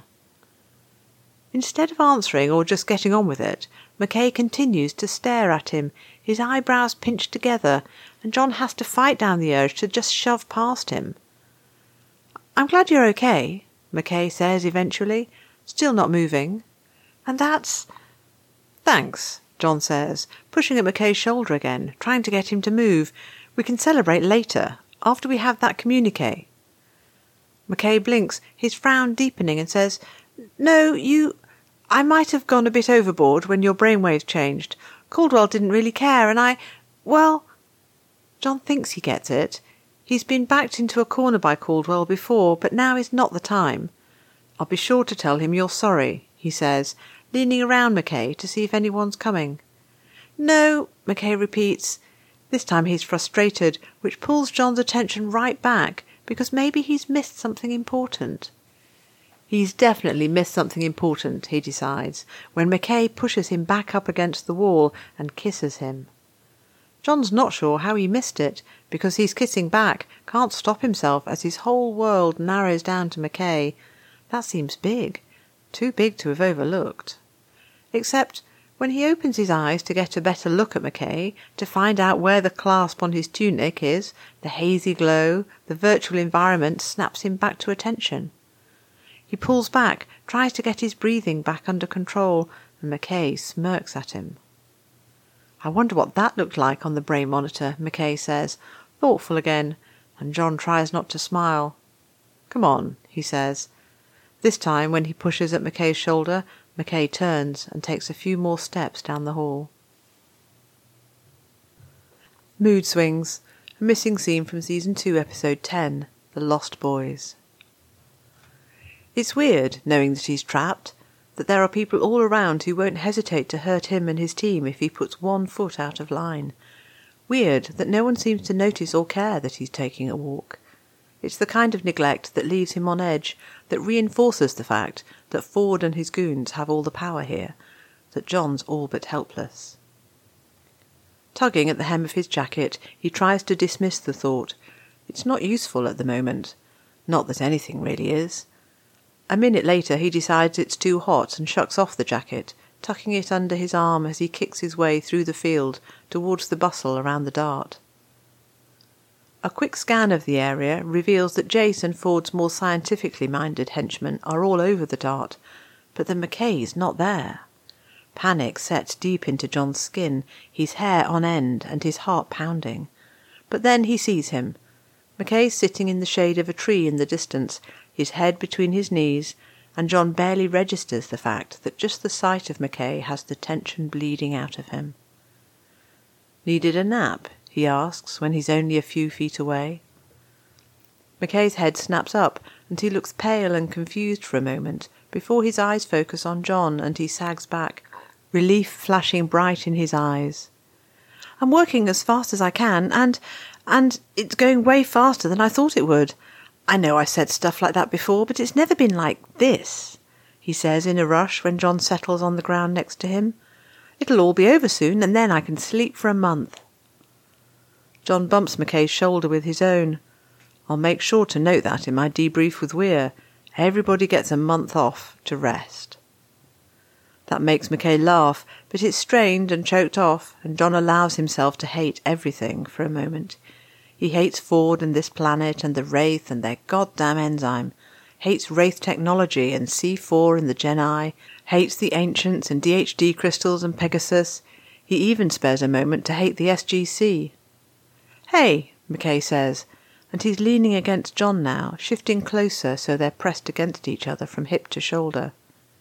Instead of answering or just getting on with it, McKay continues to stare at him, his eyebrows pinched together, and John has to fight down the urge to just shove past him. "I'm glad you're okay," McKay says eventually, still not moving. "And that's—" "Thanks," John says, pushing at McKay's shoulder again, trying to get him to move. "We can celebrate later, after we have that communique." McKay blinks, his frown deepening, and says, "No, I might have gone a bit overboard when your brainwaves changed. Caldwell didn't really care, and well..." John thinks he gets it. He's been backed into a corner by Caldwell before, but now is not the time. "I'll be sure to tell him you're sorry," he says, leaning around McKay to see if anyone's coming. "No," McKay repeats. This time he's frustrated, which pulls John's attention right back, because maybe he's missed something important. He's definitely missed something important, he decides, when McKay pushes him back up against the wall and kisses him. John's not sure how he missed it, because he's kissing back, can't stop himself as his whole world narrows down to McKay. That seems big, too big to have overlooked. Except when he opens his eyes to get a better look at McKay, to find out where the clasp on his tunic is, the hazy glow, the virtual environment snaps him back to attention. He pulls back, tries to get his breathing back under control, and McKay smirks at him. "I wonder what that looked like on the brain monitor," McKay says, thoughtful again, and John tries not to smile. "Come on," he says. This time, when he pushes at McKay's shoulder, McKay turns and takes a few more steps down the hall. Mood Swings, a missing scene from Season 2, Episode 10, The Lost Boys. It's weird, knowing that he's trapped, that there are people all around who won't hesitate to hurt him and his team if he puts 1 foot out of line. Weird that no one seems to notice or care that he's taking a walk. It's the kind of neglect that leaves him on edge, that reinforces the fact that Ford and his goons have all the power here, that John's all but helpless. Tugging at the hem of his jacket, he tries to dismiss the thought. It's not useful at the moment. Not that anything really is. A minute later he decides it's too hot and shucks off the jacket, tucking it under his arm as he kicks his way through the field towards the bustle around the Dart. A quick scan of the area reveals that Jace and Ford's more scientifically minded henchmen are all over the Dart, but that McKay's not there. Panic sets deep into John's skin, his hair on end and his heart pounding. But then he sees him. McKay's sitting in the shade of a tree in the distance, his head between his knees, and John barely registers the fact that just the sight of McKay has the tension bleeding out of him. "Needed a nap?" he asks when he's only a few feet away. McKay's head snaps up, and he looks pale and confused for a moment, before his eyes focus on John and he sags back, relief flashing bright in his eyes. "I'm working as fast as I can, and it's going way faster than I thought it would. I know I've said stuff like that before, but it's never been like this." he says in a rush when John settles on the ground next to him. "It'll all be over soon, and then I can sleep for a month." John bumps McKay's shoulder with his own. "I'll make sure to note that in my debrief with Weir. Everybody gets a month off to rest." That makes McKay laugh, but it's strained and choked off, and John allows himself to hate everything for a moment. He hates Ford and this planet and the Wraith and their goddamn enzyme, hates Wraith technology and C4 and the Gen-I, hates the Ancients and DHD crystals and Pegasus. He even spares a moment to hate the SGC. "Hey," McKay says, and he's leaning against John now, shifting closer so they're pressed against each other from hip to shoulder.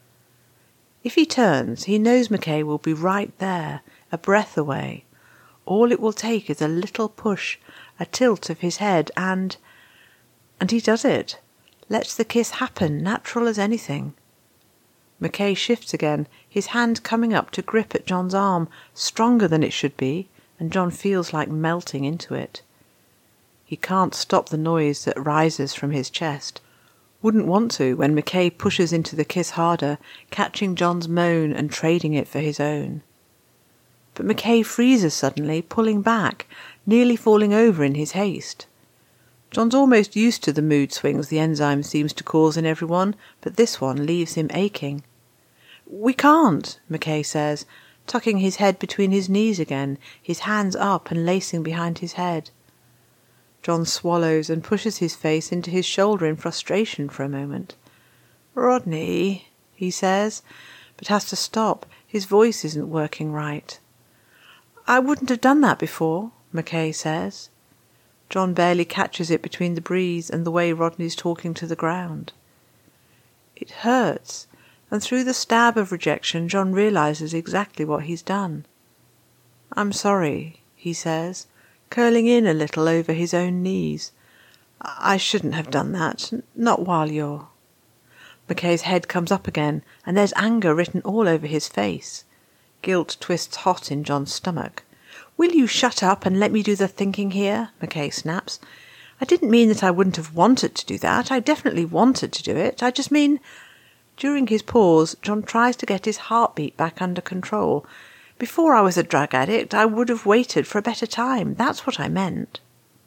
If he turns, he knows McKay will be right there, a breath away. All it will take is a little push, a tilt of his head, and he does it. Lets the kiss happen, natural as anything. McKay shifts again, his hand coming up to grip at John's arm, stronger than it should be, and John feels like melting into it. He can't stop the noise that rises from his chest. Wouldn't want to when McKay pushes into the kiss harder, catching John's moan and trading it for his own. But McKay freezes suddenly, pulling back, nearly falling over in his haste. John's almost used to the mood swings the enzyme seems to cause in everyone, but this one leaves him aching. "We can't," McKay says, tucking his head between his knees again, his hands up and lacing behind his head. John swallows and pushes his face into his shoulder in frustration for a moment. "Rodney," he says, but has to stop. His voice isn't working right. "I wouldn't have done that before," McKay says. John barely catches it between the breeze and the way Rodney's talking to the ground. It hurts, and through the stab of rejection John realizes exactly what he's done. "I'm sorry," he says, curling in a little over his own knees. "I shouldn't have done that, not while you're—" McKay's head comes up again, and there's anger written all over his face. Guilt twists hot in John's stomach. "Will you shut up and let me do the thinking here?" McKay snaps. "I didn't mean that I wouldn't have wanted to do that. I definitely wanted to do it. I just mean—" During his pause, John tries to get his heartbeat back under control. "Before I was a drug addict, I would have waited for a better time. That's what I meant."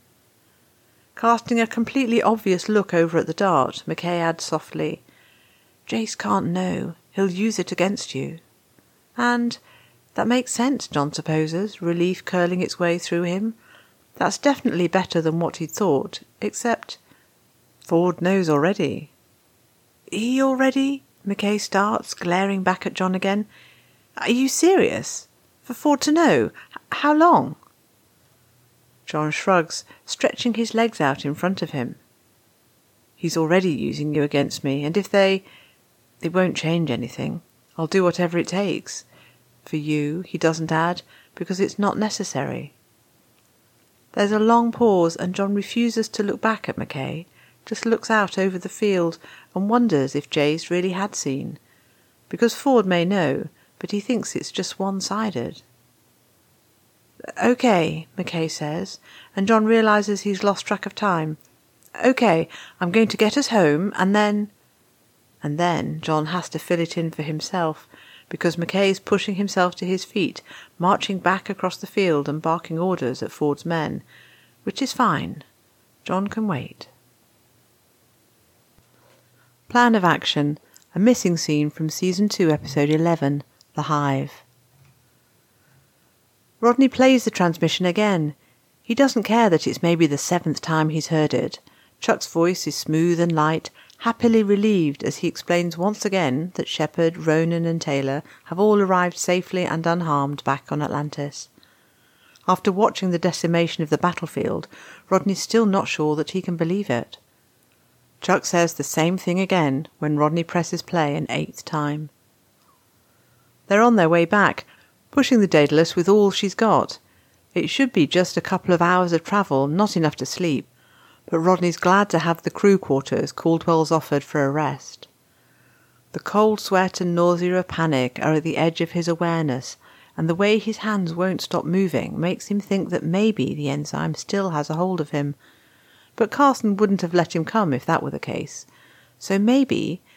Casting a completely obvious look over at the dart, McKay adds softly, "Jace can't know. He'll use it against you." And that makes sense, John supposes, relief curling its way through him. That's definitely better than what he'd thought, except Ford knows already. "He already?" McKay starts, glaring back at John again. "Are you serious? For Ford to know? How long?" John shrugs, stretching his legs out in front of him. "He's already using you against me, and if they won't change anything. I'll do whatever it takes. For you," he doesn't add, "because it's not necessary." There's a long pause, and John refuses to look back at McKay, just looks out over the field and wonders if Jace really had seen, because Ford may know, but he thinks it's just one-sided. "Okay," McKay says, and John realizes he's lost track of time. "Okay, I'm going to get us home, and then—" And then John has to fill it in for himself, because McKay's pushing himself to his feet, marching back across the field and barking orders at Ford's men, which is fine. John can wait. Plan of action, a missing scene from Season 2, Episode 11, The Hive. Rodney plays the transmission again. He doesn't care that it's maybe the 7th time he's heard it. Chuck's voice is smooth and light, happily relieved as he explains once again that Shepard, Ronan and Taylor have all arrived safely and unharmed back on Atlantis. After watching the decimation of the battlefield, Rodney's still not sure that he can believe it. Chuck says the same thing again when Rodney presses play an 8th time. They're on their way back, pushing the Daedalus with all she's got. It should be just a couple of hours of travel, not enough to sleep, but Rodney's glad to have the crew quarters Caldwell's offered for a rest. The cold sweat and nausea of panic are at the edge of his awareness, and the way his hands won't stop moving makes him think that maybe the enzyme still has a hold of him. But Carson wouldn't have let him come if that were the case. So maybe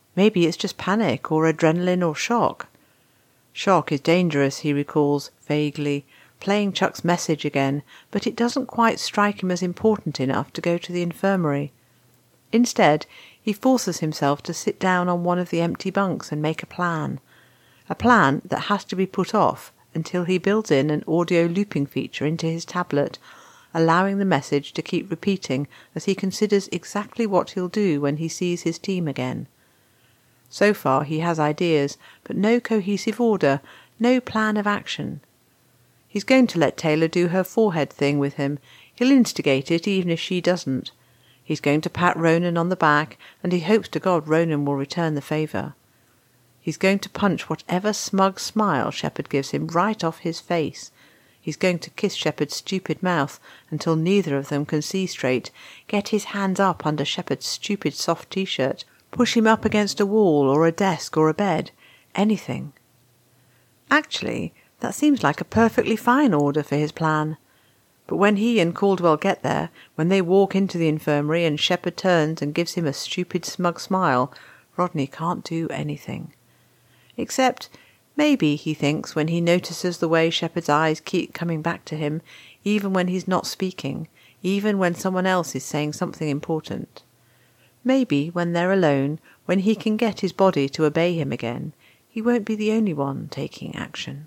Maybe it's just panic or adrenaline or shock. Shock is dangerous, he recalls vaguely, playing Chuck's message again, but it doesn't quite strike him as important enough to go to the infirmary. Instead, he forces himself to sit down on one of the empty bunks and make a plan that has to be put off until he builds in an audio looping feature into his tablet, allowing the message to keep repeating as he considers exactly what he'll do when he sees his team again. So far he has ideas, but no cohesive order, no plan of action. He's going to let Taylor do her forehead thing with him. He'll instigate it even if she doesn't. He's going to pat Ronan on the back, and he hopes to God Ronan will return the favour. He's going to punch whatever smug smile Shepherd gives him right off his face. He's going to kiss Shepherd's stupid mouth until neither of them can see straight, get his hands up under Shepherd's stupid soft T-shirt, push him up against a wall or a desk or a bed, anything. Actually, that seems like a perfectly fine order for his plan. But when he and Caldwell get there, when they walk into the infirmary and Shepherd turns and gives him a stupid smug smile, Rodney can't do anything. Except, maybe, he thinks, when he notices the way Shepherd's eyes keep coming back to him, even when he's not speaking, even when someone else is saying something important. Maybe, when they're alone, when he can get his body to obey him again, he won't be the only one taking action.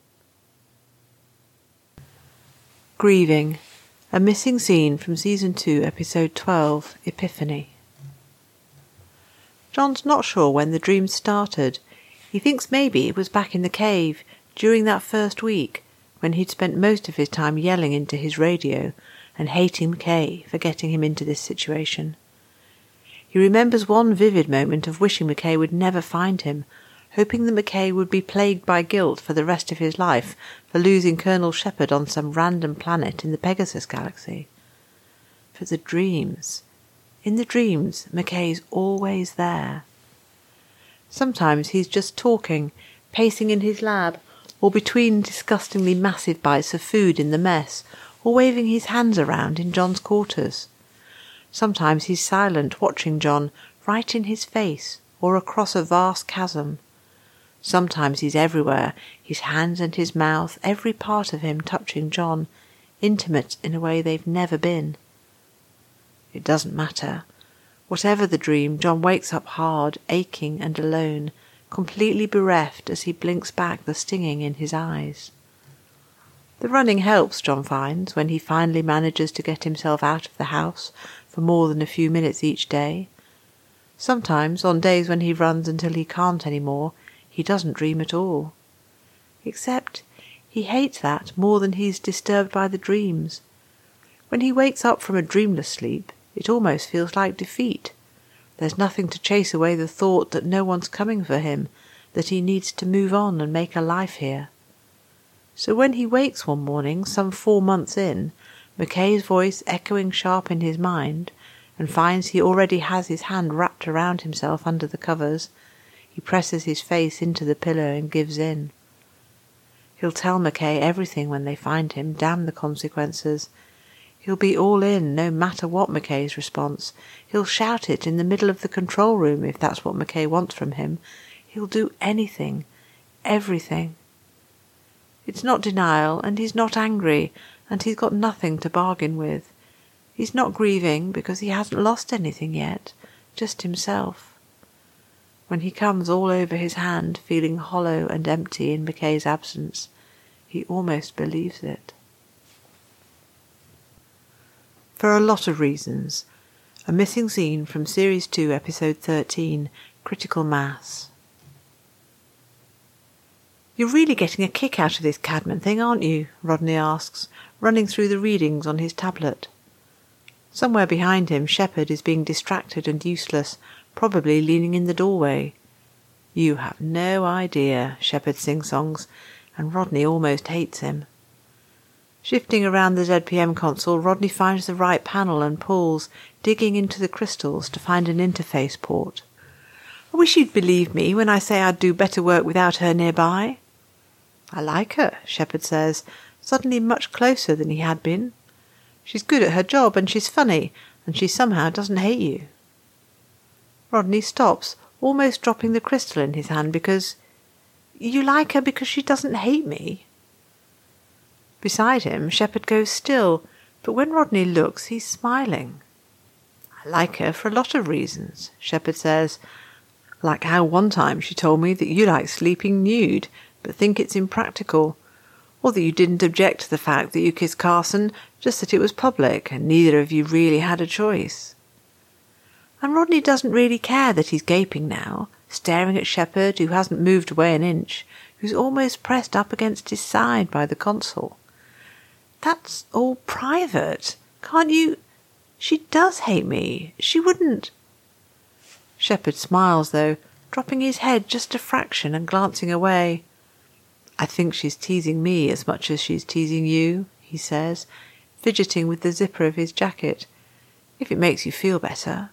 Grieving. A missing scene from Season 2, Episode 12, Epiphany. John's not sure when the dream started. He thinks maybe it was back in the cave, during that first week, when he'd spent most of his time yelling into his radio and hating McKay for getting him into this situation. He remembers one vivid moment of wishing McKay would never find him, hoping that McKay would be plagued by guilt for the rest of his life for losing Colonel Shepherd on some random planet in the Pegasus galaxy. For the dreams. In the dreams, McKay's always there. Sometimes he's just talking, pacing in his lab, or between disgustingly massive bites of food in the mess, or waving his hands around in John's quarters. Sometimes he's silent, watching John, right in his face, or across a vast chasm. Sometimes he's everywhere, his hands and his mouth, every part of him touching John, intimate in a way they've never been. It doesn't matter. Whatever the dream, John wakes up hard, aching and alone, completely bereft as he blinks back the stinging in his eyes. The running helps, John finds, when he finally manages to get himself out of the house for more than a few minutes each day. Sometimes, on days when he runs until he can't any more, he doesn't dream at all. Except he hates that more than he's disturbed by the dreams. When he wakes up from a dreamless sleep, it almost feels like defeat. There's nothing to chase away the thought that no one's coming for him, that he needs to move on and make a life here. So when he wakes one morning, some 4 months in, McKay's voice echoing sharp in his mind, and finds he already has his hand wrapped around himself under the covers, he presses his face into the pillow and gives in. He'll tell McKay everything when they find him, damn the consequences. He'll be all in, no matter what McKay's response. He'll shout it in the middle of the control room if that's what McKay wants from him. He'll do anything, everything. It's not denial, and he's not angry, and he's got nothing to bargain with. He's not grieving because he hasn't lost anything yet, just himself. When he comes all over his hand, feeling hollow and empty in McKay's absence, he almost believes it. For a lot of reasons. A missing scene from Series 2, Episode 13, Critical Mass. "You're really getting a kick out of this Cadman thing, aren't you?" Rodney asks, running through the readings on his tablet. Somewhere behind him, Shepherd is being distracted and useless, probably leaning in the doorway. "You have no idea," Shepherd sing-songs, and Rodney almost hates him. Shifting around the ZPM console, Rodney finds the right panel and pulls, digging into the crystals to find an interface port. "I wish you'd believe me when I say I'd do better work without her nearby." "I like her," Shepherd says, suddenly much closer than he had been. "She's good at her job, and she's funny, and she somehow doesn't hate you." Rodney stops, almost dropping the crystal in his hand, because you like her because she doesn't hate me. Beside him, Shepherd goes still, but when Rodney looks, he's smiling. I like her for a lot of reasons, Shepherd says, like how one time she told me that you like sleeping nude, but think it's impractical, or that you didn't object to the fact that you kissed Carson, just that it was public, and neither of you really had a choice. And Rodney doesn't really care that he's gaping now, staring at Shepherd, who hasn't moved away an inch, who's almost pressed up against his side by the console. That's all private. Can't you... She does hate me. She wouldn't... Shepherd smiles, though, dropping his head just a fraction and glancing away. I think she's teasing me as much as she's teasing you, he says, fidgeting with the zipper of his jacket. If it makes you feel better.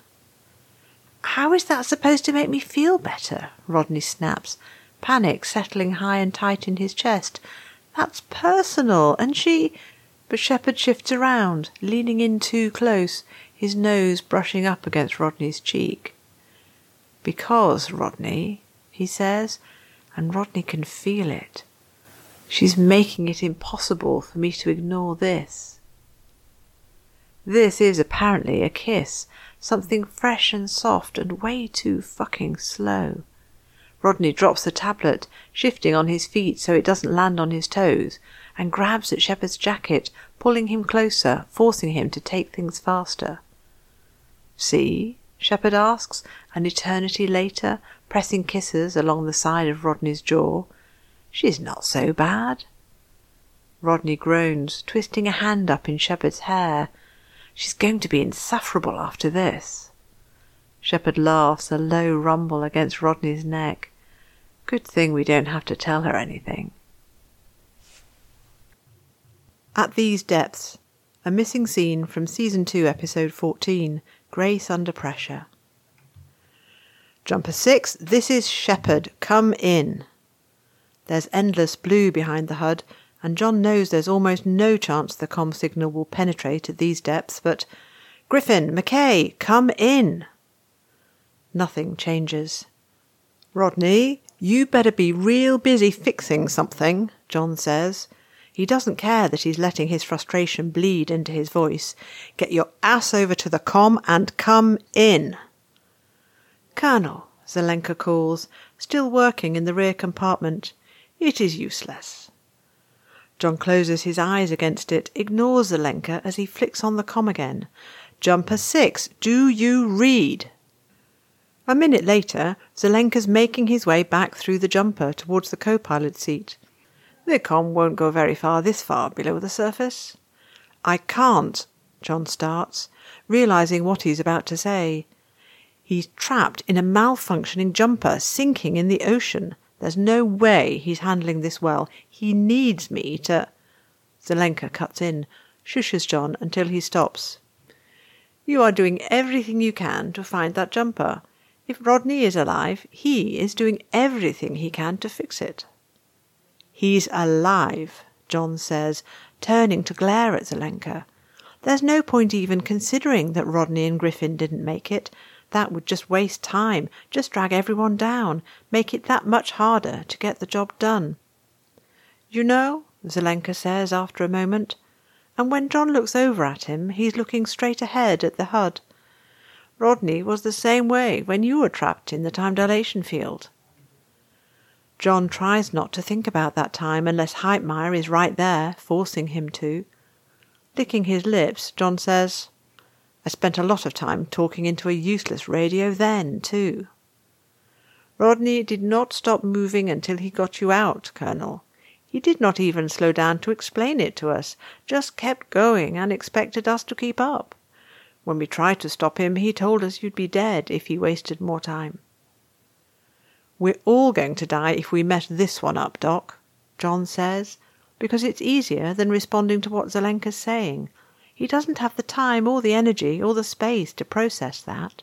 How is that supposed to make me feel better? Rodney snaps, panic settling high and tight in his chest. That's personal, and she... But Shepherd shifts around, leaning in too close, his nose brushing up against Rodney's cheek. Because, Rodney, he says, and Rodney can feel it. She's making it impossible for me to ignore this. This is apparently a kiss, something fresh and soft and way too fucking slow. Rodney drops the tablet, shifting on his feet so it doesn't land on his toes, and grabs at Shepherd's jacket, pulling him closer, forcing him to take things faster. See? Shepherd asks, an eternity later, pressing kisses along the side of Rodney's jaw. She's not so bad. Rodney groans, twisting a hand up in Shepherd's hair. She's going to be insufferable after this. Shepherd laughs, a low rumble against Rodney's neck. Good thing we don't have to tell her anything. At These Depths, a missing scene from Season 2, Episode 14, Grace Under Pressure. Jumper 6, this is Shepherd. Come in. There's endless blue behind the HUD, and John knows there's almost no chance the comm signal will penetrate at these depths, but Griffin, McKay, come in. Nothing changes. Rodney, you better be real busy fixing something, John says. He doesn't care that he's letting his frustration bleed into his voice. Get your ass over to the comm and come in. Colonel, Zelenka calls, still working in the rear compartment. It is useless. John closes his eyes against it, ignores Zelenka as he flicks on the comm again. Jumper 6, do you read? A minute later, Zelenka's making his way back through the jumper towards the co-pilot seat. The comm won't go very far this far below the surface. I can't, John starts, realizing what he's about to say. He's trapped in a malfunctioning jumper, sinking in the ocean. There's no way he's handling this well. He needs me to... Zelenka cuts in, shushes John until he stops. You are doing everything you can to find that jumper. If Rodney is alive, he is doing everything he can to fix it. He's alive, John says, turning to glare at Zelenka. There's no point even considering that Rodney and Griffin didn't make it. That would just waste time, just drag everyone down, make it that much harder to get the job done. You know, Zelenka says after a moment, and when John looks over at him, he's looking straight ahead at the HUD. Rodney was the same way when you were trapped in the time dilation field. John tries not to think about that time unless Heitmeyer is right there, forcing him to. Licking his lips, John says, I spent a lot of time talking into a useless radio then, too. Rodney did not stop moving until he got you out, Colonel. He did not even slow down to explain it to us, just kept going and expected us to keep up. When we tried to stop him, he told us you'd be dead if he wasted more time. We're all going to die if we mess this one up, Doc, John says, because it's easier than responding to what Zelenka's saying. He doesn't have the time or the energy or the space to process that.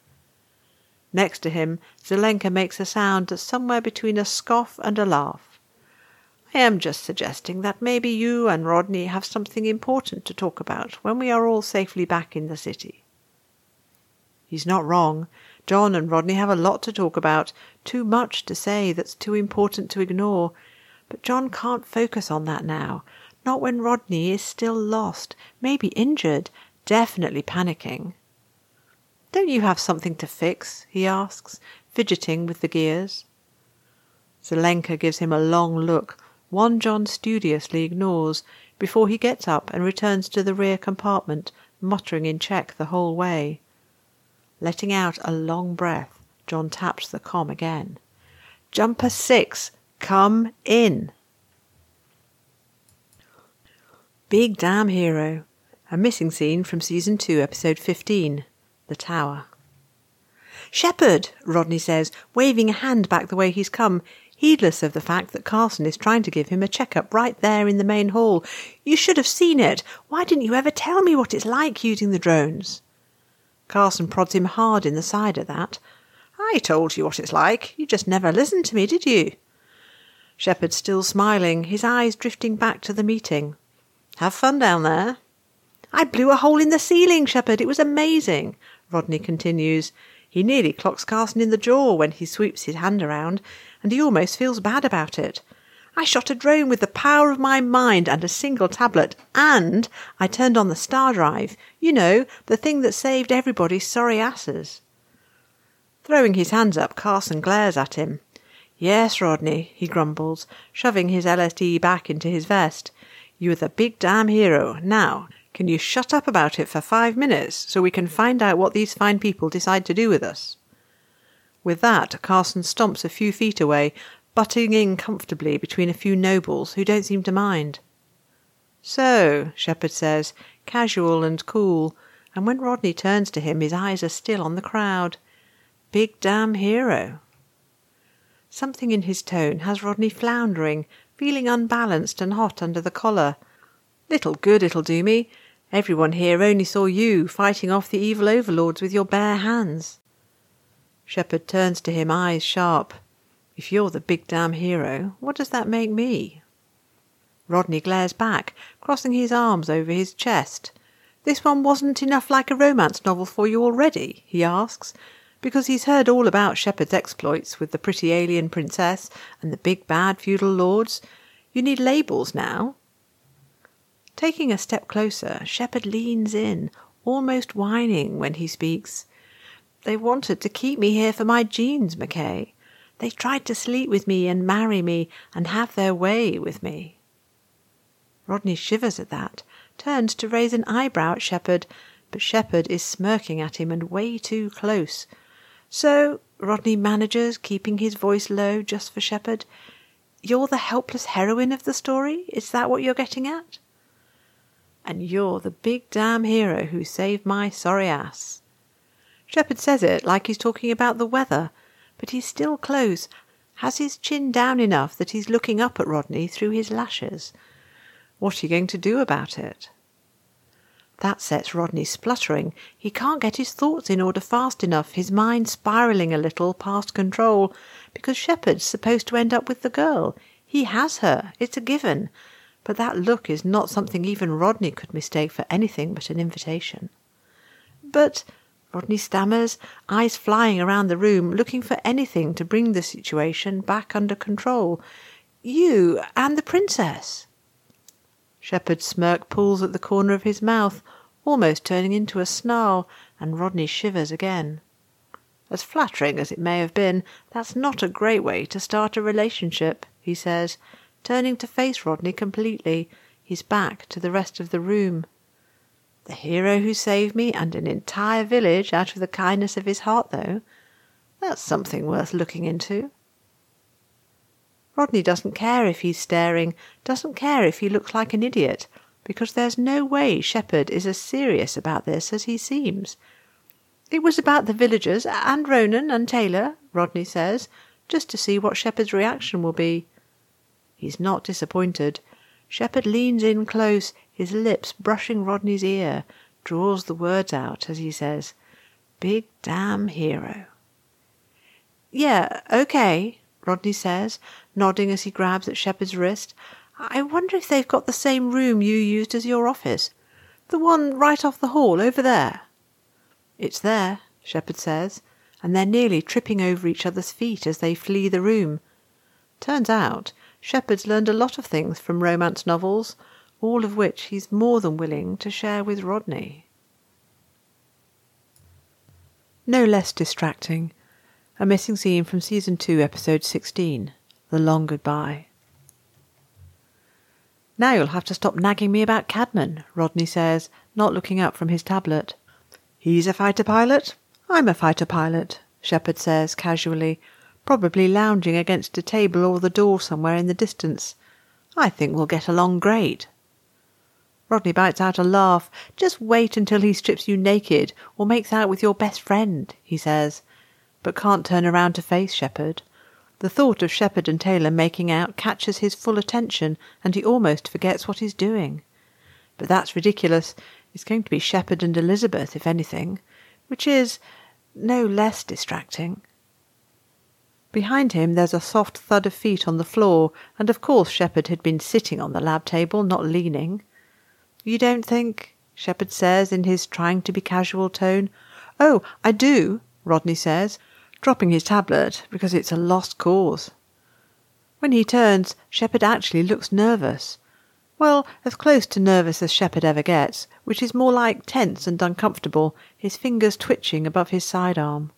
Next to him, Zelenka makes a sound that's somewhere between a scoff and a laugh. I am just suggesting that maybe you and Rodney have something important to talk about when we are all safely back in the city. He's not wrong. John and Rodney have a lot to talk about, too much to say that's too important to ignore. But John can't focus on that now, not when Rodney is still lost, maybe injured, definitely panicking. "Don't you have something to fix?" he asks, fidgeting with the gears. Zelenka gives him a long look, one John studiously ignores, before he gets up and returns to the rear compartment, muttering in Czech the whole way. Letting out a long breath, John taps the comm again. "Jumper 6, come in." Big Damn Hero. A missing scene from Season 2, Episode 15, The Tower. "Shepherd," Rodney says, waving a hand back the way he's come, heedless of the fact that Carson is trying to give him a checkup right there in the main hall. "You should have seen it. Why didn't you ever tell me what it's like using the drones?" Carson prods him hard in the side at that. "I told you what it's like. You just never listened to me, did you?" Shepherd's still smiling, his eyes drifting back to the meeting. "Have fun down there?" "I blew a hole in the ceiling, Shepherd. It was amazing," Rodney continues. He nearly clocks Carson in the jaw when he sweeps his hand around, and he almost feels bad about it. "I shot a drone with the power of my mind and a single tablet, and I turned on the star drive. You know, the thing that saved everybody's sorry asses." Throwing his hands up, Carson glares at him. "Yes, Rodney," he grumbles, shoving his LSD back into his vest. "You are the big damn hero. Now, can you shut up about it for 5 minutes so we can find out what these fine people decide to do with us?" With that, Carson stomps a few feet away, butting in comfortably between a few nobles who don't seem to mind. "So," Shepherd says, casual and cool, and when Rodney turns to him his eyes are still on the crowd. "Big damn hero." Something in his tone has Rodney floundering, feeling unbalanced and hot under the collar. "Little good it'll do me. Everyone here only saw you fighting off the evil overlords with your bare hands." Shepherd turns to him, eyes sharp. "If you're the big damn hero, what does that make me?" Rodney glares back, crossing his arms over his chest. "This one wasn't enough like a romance novel for you already?" he asks, because he's heard all about Shepherd's exploits with the pretty alien princess and the big bad feudal lords. You need labels now. Taking a step closer, Shepherd leans in, almost whining when he speaks. "They wanted to keep me here for my genes, McKay. They tried to sleep with me and marry me and have their way with me." Rodney shivers at that, turns to raise an eyebrow at Shepherd, but Shepherd is smirking at him and way too close. "So," Rodney manages, keeping his voice low just for Shepherd, "you're the helpless heroine of the story? Is that what you're getting at?" "And you're the big damn hero who saved my sorry ass." Shepherd says it like he's talking about the weather, but he's still close, has his chin down enough that he's looking up at Rodney through his lashes. What are you going to do about it? That sets Rodney spluttering. He can't get his thoughts in order fast enough, his mind spiralling a little past control, because Shepherd's supposed to end up with the girl. He has her, it's a given, but that look is not something even Rodney could mistake for anything but an invitation. "But," Rodney stammers, eyes flying around the room, looking for anything to bring the situation back under control. "You and the princess." Shepherd's smirk pulls at the corner of his mouth, almost turning into a snarl, and Rodney shivers again. As flattering as it may have been, that's not a great way to start a relationship, he says, turning to face Rodney completely, his back to the rest of the room. "The hero who saved me and an entire village out of the kindness of his heart, though. That's something worth looking into." Rodney doesn't care if he's staring, doesn't care if he looks like an idiot, because there's no way Shepherd is as serious about this as he seems. "It was about the villagers, and Ronan and Taylor," Rodney says, just to see what Shepherd's reaction will be. He's not disappointed. Shepherd leans in close, his lips brushing Rodney's ear, draws the words out as he says, "Big damn hero." "Yeah, okay," Rodney says, nodding as he grabs at Shepherd's wrist. "I wonder if they've got the same room you used as your office. The one right off the hall over there." "It's there," Shepherd says, and they're nearly tripping over each other's feet as they flee the room. Turns out Shepard's learned a lot of things from romance novels, all of which he's more than willing to share with Rodney. No less distracting, a missing scene from Season 2, Episode 16, The Long Goodbye. "Now you'll have to stop nagging me about Cadman," Rodney says, not looking up from his tablet. "He's a fighter pilot, I'm a fighter pilot," Shepard says casually, probably lounging against a table or the door somewhere in the distance. "I think we'll get along great." Rodney bites out a laugh. "Just wait until he strips you naked or makes out with your best friend," he says, but can't turn around to face Shepard. The thought of Shepard and Taylor making out catches his full attention, and he almost forgets what he's doing. But that's ridiculous. It's going to be Shepard and Elizabeth, if anything, which is no less distracting. Behind him there's a soft thud of feet on the floor, and of course Shepard had been sitting on the lab table, not leaning. "You don't think?" Shepard says in his trying-to-be-casual tone. "Oh, I do," Rodney says, dropping his tablet because it's a lost cause. When he turns, Shepard actually looks nervous. Well, as close to nervous as Shepard ever gets, which is more like tense and uncomfortable, his fingers twitching above his sidearm.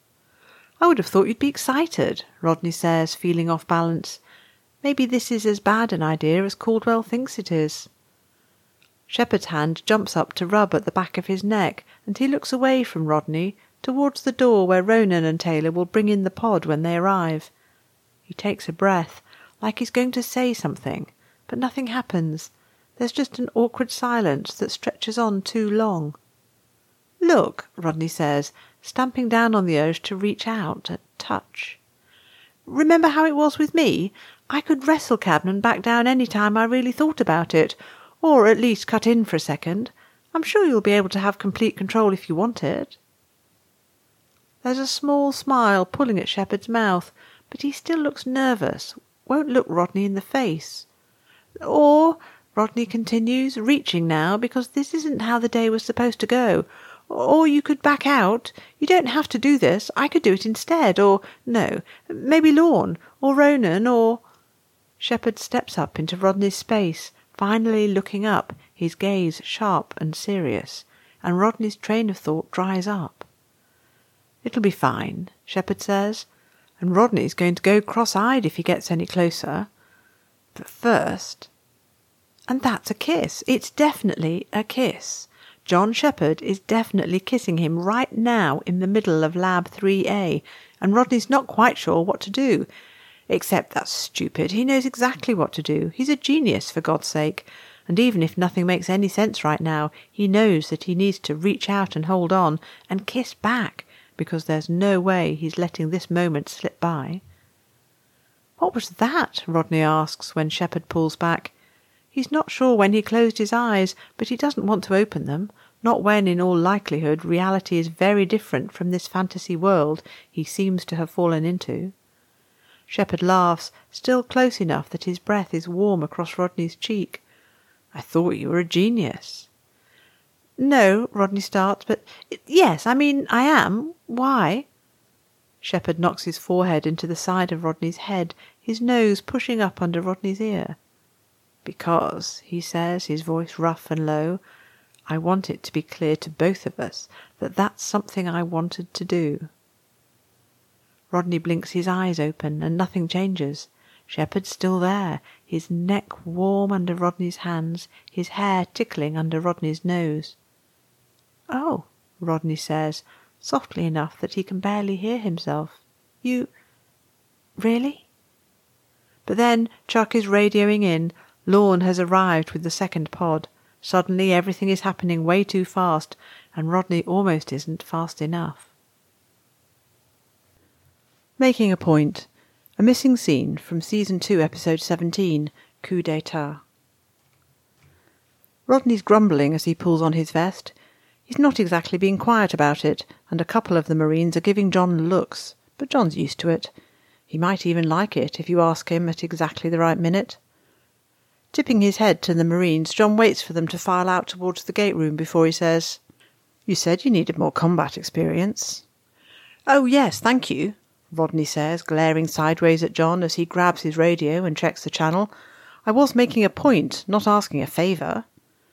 "I would have thought you'd be excited," Rodney says, feeling off balance. "Maybe this is as bad an idea as Caldwell thinks it is." Shepard's hand jumps up to rub at the back of his neck, and he looks away from Rodney, towards the door where Ronan and Taylor will bring in the pod when they arrive. He takes a breath, like he's going to say something, but nothing happens. There's just an awkward silence that stretches on too long. "Look," Rodney says, stamping down on the urge to reach out, a touch. "Remember how it was with me? I could wrestle Cadman back down any time I really thought about it, or at least cut in for a second. I'm sure you'll be able to have complete control if you want it." There's a small smile pulling at Shepard's mouth, but he still looks nervous, won't look Rodney in the face. "Or," Rodney continues, reaching now, because this isn't how the day was supposed to go, "or you could back out. You don't have to do this. I could do it instead. Or, no, maybe Lorne, or Ronan, or—" Shepard steps up into Rodney's space, finally looking up, his gaze sharp and serious, and Rodney's train of thought dries up. "It'll be fine," Shepard says, "and Rodney's going to go cross-eyed if he gets any closer. But first—" And that's a kiss. It's definitely a kiss. John Shepard is definitely kissing him right now in the middle of Lab 3A, and Rodney's not quite sure what to do. Except that's stupid. He knows exactly what to do. He's a genius, for God's sake. And even if nothing makes any sense right now, he knows that he needs to reach out and hold on and kiss back, because there's no way he's letting this moment slip by. "What was that?" Rodney asks when Shepard pulls back. He's not sure when he closed his eyes, but he doesn't want to open them, not when in all likelihood reality is very different from this fantasy world he seems to have fallen into. Shepard laughs, still close enough that his breath is warm across Rodney's cheek. "I thought you were a genius." "No," Rodney starts, "but yes, I mean, I am. Why?" Shepard knocks his forehead into the side of Rodney's head, his nose pushing up under Rodney's ear. "Because," he says, his voice rough and low, "I want it to be clear to both of us that that's something I wanted to do." Rodney blinks his eyes open, and nothing changes. Shepard's still there, his neck warm under Rodney's hands, his hair tickling under Rodney's nose. "Oh," Rodney says, softly enough that he can barely hear himself. "You... really?" But then Chuck is radioing in. Lorne has arrived with the second pod. Suddenly everything is happening way too fast, and Rodney almost isn't fast enough. Making a point. A missing scene from Season 2, Episode 17, Coup d'etat. Rodney's grumbling as he pulls on his vest. He's not exactly being quiet about it, and a couple of the Marines are giving John looks, but John's used to it. He might even like it if you ask him at exactly the right minute. Tipping his head to the Marines, John waits for them to file out towards the gate room before he says, "You said you needed more combat experience." "Oh, yes, thank you," Rodney says, glaring sideways at John as he grabs his radio and checks the channel. "I was making a point, not asking a favour."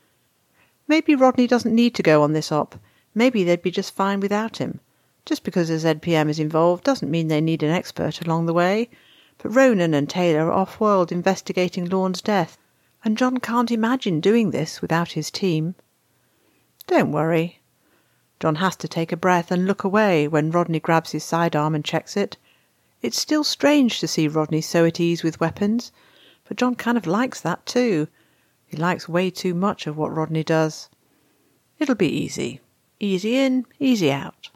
Maybe Rodney doesn't need to go on this op. Maybe they'd be just fine without him. Just because a ZPM is involved doesn't mean they need an expert along the way. But Ronan and Taylor are off-world investigating Lorne's death, and John can't imagine doing this without his team. "Don't worry." John has to take a breath and look away when Rodney grabs his sidearm and checks it. It's still strange to see Rodney so at ease with weapons, but John kind of likes that too. He likes way too much of what Rodney does. It'll be easy. Easy in, easy out.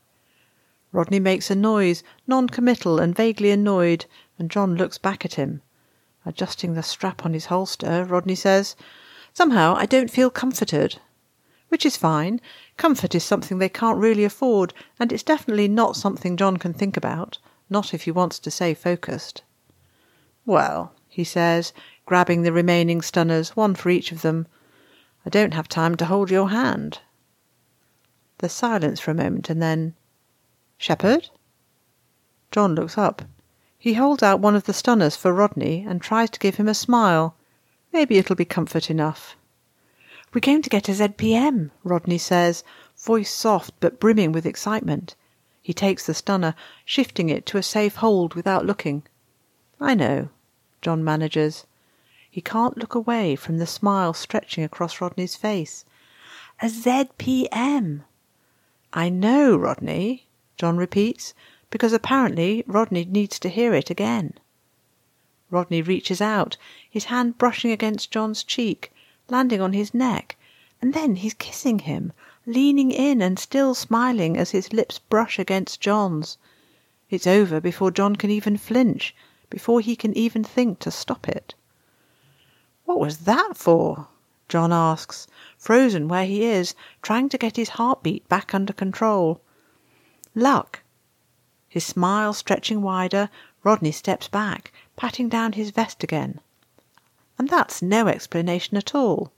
Rodney makes a noise, non-committal and vaguely annoyed, and John looks back at him. Adjusting the strap on his holster, Rodney says, "Somehow I don't feel comforted." Which is fine. Comfort is something they can't really afford, and it's definitely not something John can think about, not if he wants to stay focused. "Well," he says, grabbing the remaining stunners, one for each of them, "I don't have time to hold your hand." There's silence for a moment, and then, "Shepherd?" John looks up. He holds out one of the stunners for Rodney and tries to give him a smile. Maybe it'll be comfort enough. "We're going to get a ZPM," Rodney says, voice soft but brimming with excitement. He takes the stunner, shifting it to a safe hold without looking. "I know," John manages. He can't look away from the smile stretching across Rodney's face. "A ZPM." "I know, Rodney," John repeats, because apparently Rodney needs to hear it again. Rodney reaches out, his hand brushing against John's cheek, landing on his neck, and then he's kissing him, leaning in and still smiling as his lips brush against John's. It's over before John can even flinch, before he can even think to stop it. "What was that for?" John asks, frozen where he is, trying to get his heartbeat back under control. "Luck." His smile stretching wider, Rodney steps back, patting down his vest again. "And that's no explanation at all."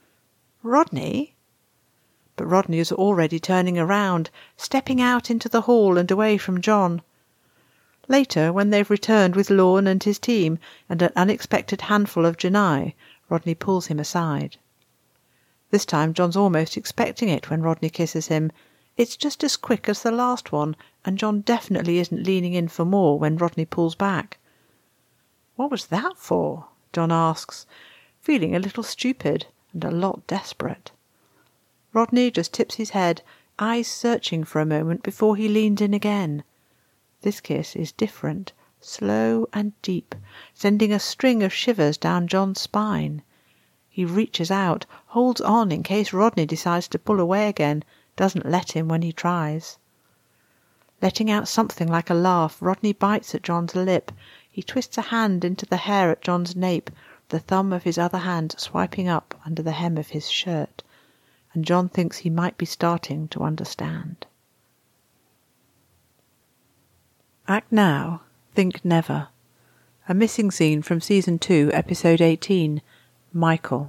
"Rodney?" But Rodney is already turning around, stepping out into the hall and away from John. Later, when they've returned with Lorne and his team and an unexpected handful of Janai, Rodney pulls him aside. This time John's almost expecting it when Rodney kisses him. It's just as quick as the last one, and John definitely isn't leaning in for more when Rodney pulls back. "What was that for?" John asks, feeling a little stupid and a lot desperate. Rodney just tips his head, eyes searching for a moment before he leans in again. This kiss is different, slow and deep, sending a string of shivers down John's spine. He reaches out, holds on in case Rodney decides to pull away again, doesn't let him when he tries. Letting out something like a laugh, Rodney bites at John's lip. He twists a hand into the hair at John's nape, the thumb of his other hand swiping up under the hem of his shirt, and John thinks he might be starting to understand. Act Now, Think Never. A missing scene from Season 2, Episode 18, Michael.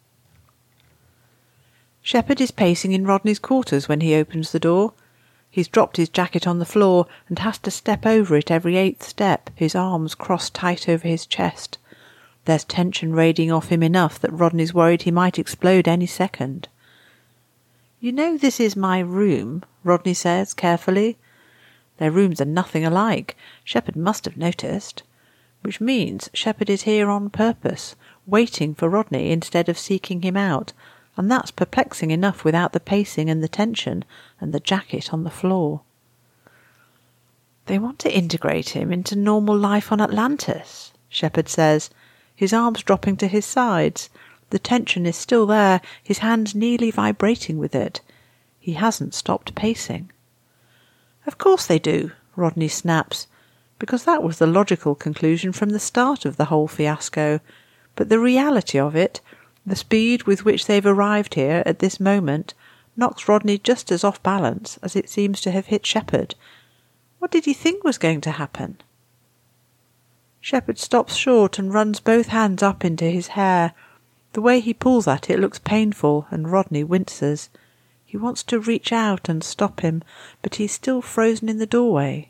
Shepherd is pacing in Rodney's quarters when he opens the door. He's dropped his jacket on the floor and has to step over it every 8th step, his arms crossed tight over his chest. There's tension radiating off him enough that Rodney's worried he might explode any second. "You know this is my room," Rodney says carefully. Their rooms are nothing alike. Shepherd must have noticed. Which means Shepherd is here on purpose, waiting for Rodney instead of seeking him out, and that's perplexing enough without the pacing and the tension and the jacket on the floor. "They want to integrate him into normal life on Atlantis," Shepherd says, his arms dropping to his sides. The tension is still there, his hands nearly vibrating with it. He hasn't stopped pacing. "Of course they do," Rodney snaps, because that was the logical conclusion from the start of the whole fiasco. But the reality of it, the speed with which they've arrived here at this moment, knocks Rodney just as off balance as it seems to have hit Shepherd. What did he think was going to happen? Shepherd stops short and runs both hands up into his hair. The way he pulls at it looks painful, and Rodney winces. He wants to reach out and stop him, but he's still frozen in the doorway.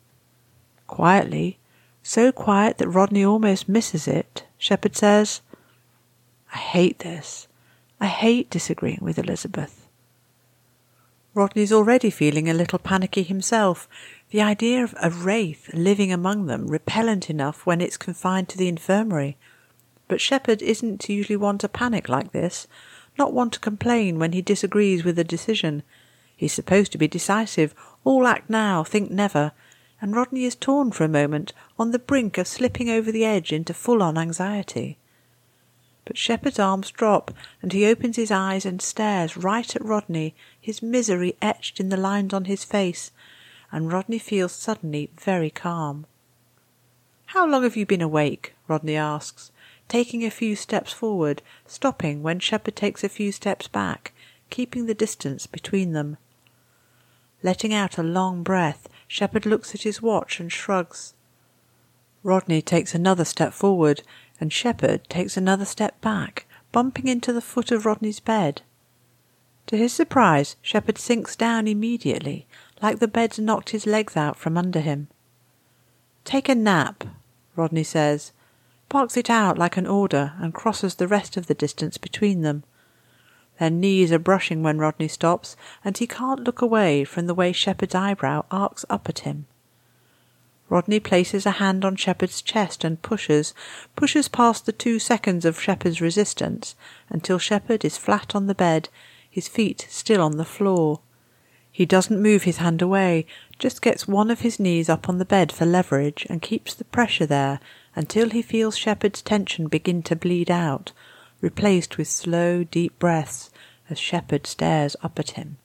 Quietly, so quiet that Rodney almost misses it, Shepherd says, "I hate this. I hate disagreeing with Elizabeth." Rodney's already feeling a little panicky himself. The idea of a wraith living among them repellent enough when it's confined to the infirmary. But Shepherd isn't usually one to panic like this, not one to complain when he disagrees with a decision. He's supposed to be decisive, all act now, think never, and Rodney is torn for a moment, on the brink of slipping over the edge into full-on anxiety. But Shepherd's arms drop, and he opens his eyes and stares right at Rodney, his misery etched in the lines on his face, and Rodney feels suddenly very calm. "How long have you been awake?" Rodney asks, taking a few steps forward, stopping when Shepherd takes a few steps back, keeping the distance between them. Letting out a long breath, Shepherd looks at his watch and shrugs. Rodney takes another step forward, and Shepherd takes another step back, bumping into the foot of Rodney's bed. To his surprise, Shepherd sinks down immediately, like the bed's knocked his legs out from under him. "Take a nap," Rodney says, barks it out like an order, and crosses the rest of the distance between them. Their knees are brushing when Rodney stops, and he can't look away from the way Shepherd's eyebrow arcs up at him. Rodney places a hand on Shepherd's chest and pushes past the 2 seconds of Shepherd's resistance, until Shepherd is flat on the bed, his feet still on the floor. He doesn't move his hand away, just gets one of his knees up on the bed for leverage and keeps the pressure there until he feels Shepherd's tension begin to bleed out, replaced with slow, deep breaths as Shepherd stares up at him.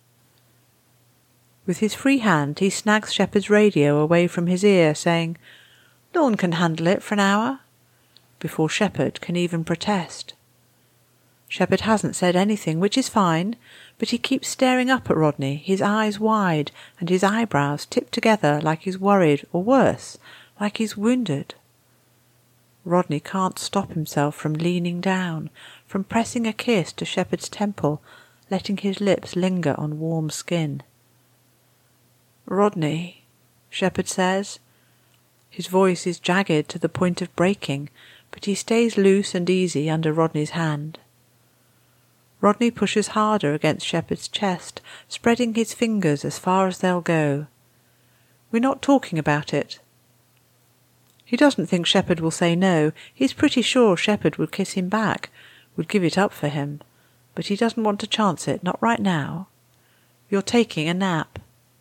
With his free hand he snags Shepherd's radio away from his ear, saying, "Lorne can handle it for an hour," before Shepherd can even protest. Shepherd hasn't said anything, which is fine, but he keeps staring up at Rodney, his eyes wide and his eyebrows tipped together like he's worried, or worse, like he's wounded. Rodney can't stop himself from leaning down, from pressing a kiss to Shepherd's temple, letting his lips linger on warm skin. "Rodney," Shepherd says. His voice is jagged to the point of breaking, but he stays loose and easy under Rodney's hand. Rodney pushes harder against Shepherd's chest, spreading his fingers as far as they'll go. "We're not talking about it." He doesn't think Shepherd will say no. He's pretty sure Shepherd would kiss him back, would give it up for him, but he doesn't want to chance it, not right now. "You're taking a nap."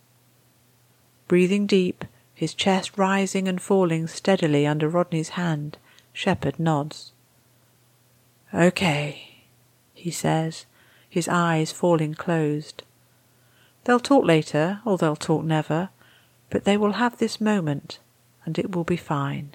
Breathing deep, his chest rising and falling steadily under Rodney's hand, Shepherd nods. "Okay," he says, his eyes falling closed. They'll talk later, or they'll talk never, but they will have this moment, and it will be fine.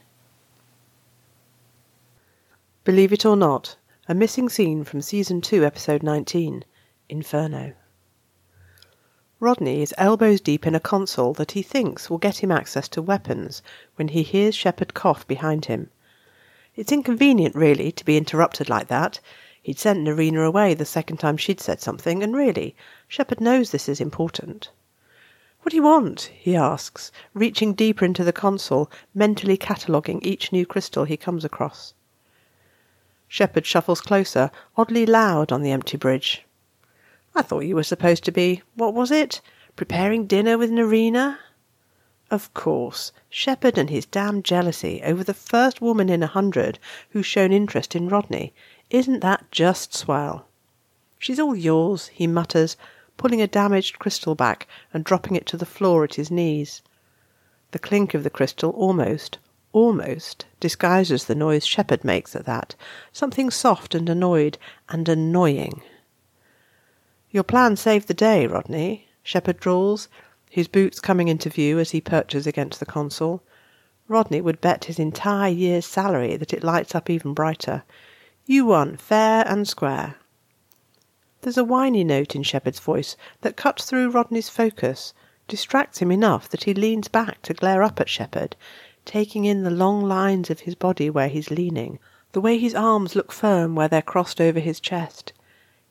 Believe it or not, a missing scene from Season 2, Episode 19, Inferno. Rodney is elbows deep in a console that he thinks will get him access to weapons when he hears Shepherd cough behind him. It's inconvenient, really, to be interrupted like that. He'd sent Nerina away the second time she'd said something, and really, Shepherd knows this is important. "What do you want?" he asks, reaching deeper into the console, mentally cataloguing each new crystal he comes across. Shepherd shuffles closer, oddly loud on the empty bridge. "I thought you were supposed to be, what was it, preparing dinner with Nerina?" Of course, Shepherd and his damn jealousy over the first woman in 100 who's shown interest in Rodney. Isn't that just swell? "She's all yours," he mutters, pulling a damaged crystal back and dropping it to the floor at his knees. The clink of the crystal almost disguises the noise Shepherd makes at that, something soft and annoyed and annoying. "Your plan saved the day, Rodney," Shepherd drawls, his boots coming into view as he perches against the console. Rodney would bet his entire year's salary that it lights up even brighter. "You won, fair and square." There's a whiny note in Shepherd's voice that cuts through Rodney's focus, distracts him enough that he leans back to glare up at Shepherd, taking in the long lines of his body where he's leaning, the way his arms look firm where they're crossed over his chest.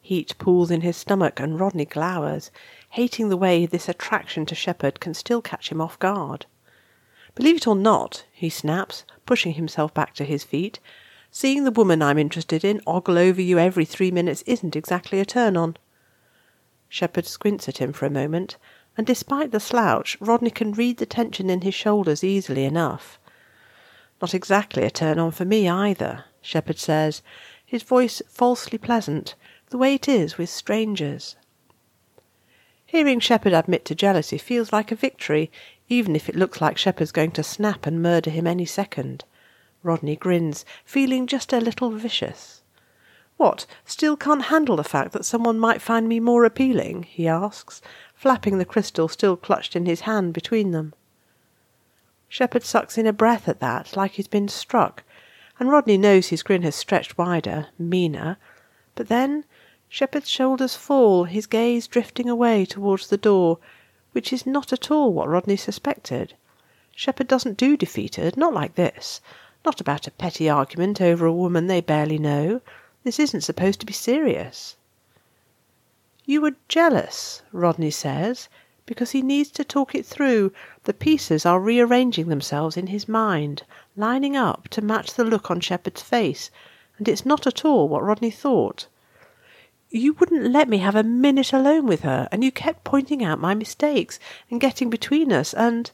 Heat pools in his stomach and Rodney glowers, hating the way this attraction to Shepherd can still catch him off guard. "Believe it or not," he snaps, pushing himself back to his feet, "seeing the woman I'm interested in ogle over you every 3 minutes isn't exactly a turn-on." Shepherd squints at him for a moment, and despite the slouch, Rodney can read the tension in his shoulders easily enough. "Not exactly a turn-on for me either," Shepherd says, his voice falsely pleasant, the way it is with strangers. Hearing Shepherd admit to jealousy feels like a victory, even if it looks like Shepherd's going to snap and murder him any second. Rodney grins, feeling just a little vicious. "What, still can't handle the fact that someone might find me more appealing?" he asks, flapping the crystal still clutched in his hand between them. Shepherd sucks in a breath at that, like he's been struck, and Rodney knows his grin has stretched wider, meaner, but then Shepherd's shoulders fall, his gaze drifting away towards the door, which is not at all what Rodney suspected. Shepherd doesn't do defeated, not like this, not about a petty argument over a woman they barely know. This isn't supposed to be serious. "You were jealous," Rodney says, because he needs to talk it through. The pieces are rearranging themselves in his mind, lining up to match the look on Shepherd's face, and it's not at all what Rodney thought. "You wouldn't let me have a minute alone with her, and you kept pointing out my mistakes and getting between us, and—"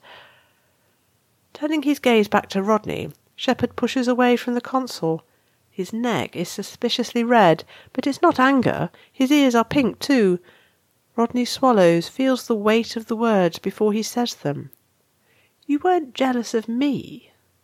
Turning his gaze back to Rodney, Shepherd pushes away from the console. His neck is suspiciously red, but it's not anger. His ears are pink too. Rodney swallows, feels the weight of the words before he says them. "You weren't jealous of me?"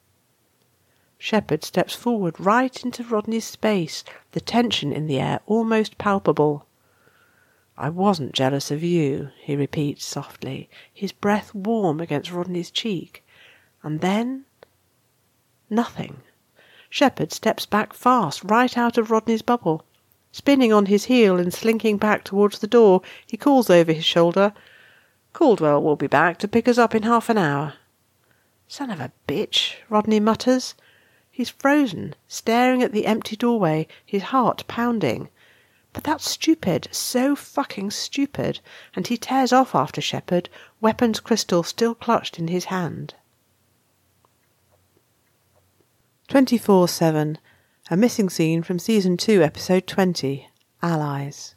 Shepherd steps forward right into Rodney's space, the tension in the air almost palpable. "I wasn't jealous of you," he repeats softly, his breath warm against Rodney's cheek. And then nothing. Shepherd steps back fast, right out of Rodney's bubble. Spinning on his heel and slinking back towards the door, he calls over his shoulder, "Caldwell will be back to pick us up in half an hour." "Son of a bitch," Rodney mutters. He's frozen, staring at the empty doorway, his heart pounding. But that's stupid, so fucking stupid, and he tears off after Shepherd, weapons crystal still clutched in his hand. 24/7, a missing scene from Season 2, Episode 20, Allies.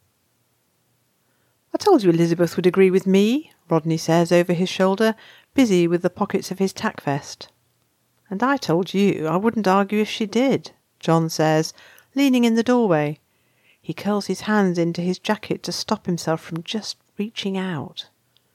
"I told you Elizabeth would agree with me," Rodney says over his shoulder, busy with the pockets of his tack vest. "And I told you I wouldn't argue if she did," John says, leaning in the doorway. He curls his hands into his jacket to stop himself from just reaching out.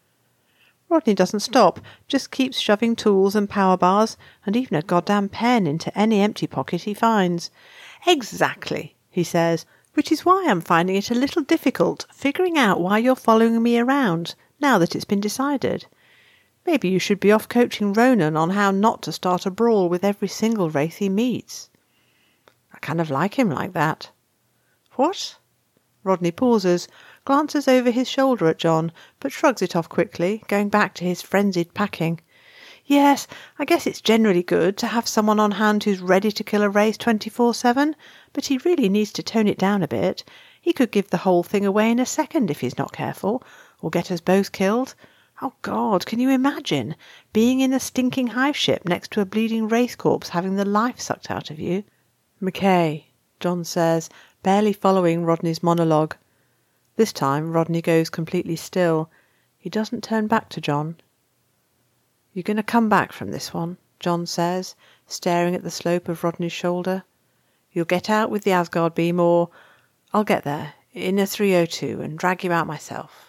Rodney doesn't stop, just keeps shoving tools and power bars and even a goddamn pen into any empty pocket he finds. "Exactly," he says, "which is why I'm finding it a little difficult figuring out why you're following me around, now that it's been decided. Maybe you should be off coaching Ronan on how not to start a brawl with every single wraith he meets." "I kind of like him like that." "What?" Rodney pauses, glances over his shoulder at John, but shrugs it off quickly, going back to his frenzied packing. "Yes, I guess it's generally good to have someone on hand who's ready to kill a wraith 24/7, but he really needs to tone it down a bit. He could give the whole thing away in a second if he's not careful, or get us both killed. Oh God, can you imagine being in a stinking hive ship next to a bleeding wraith corpse having the life sucked out of you?" "McKay," John says, barely following Rodney's monologue. This time Rodney goes completely still. He doesn't turn back to John. "You're going to come back from this one," John says, staring at the slope of Rodney's shoulder. "You'll get out with the Asgard beam, or I'll get there in a 302 and drag you out myself."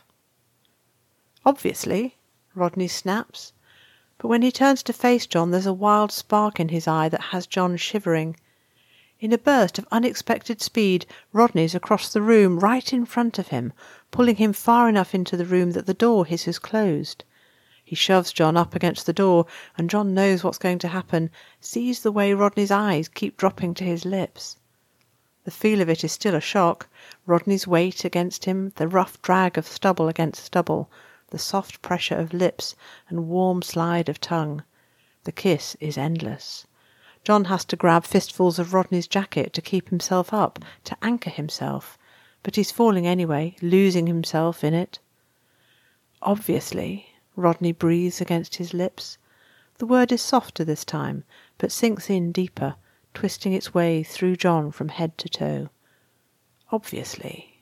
"Obviously," Rodney snaps. But when he turns to face John, there's a wild spark in his eye that has John shivering. In a burst of unexpected speed, Rodney's across the room, right in front of him, pulling him far enough into the room that the door hisses closed. He shoves John up against the door, and John knows what's going to happen, sees the way Rodney's eyes keep dropping to his lips. The feel of it is still a shock. Rodney's weight against him, the rough drag of stubble against stubble, the soft pressure of lips and warm slide of tongue. The kiss is endless. John has to grab fistfuls of Rodney's jacket to keep himself up, to anchor himself. But he's falling anyway, losing himself in it. Obviously, Rodney breathes against his lips. The word is softer this time, but sinks in deeper, twisting its way through John from head to toe. Obviously.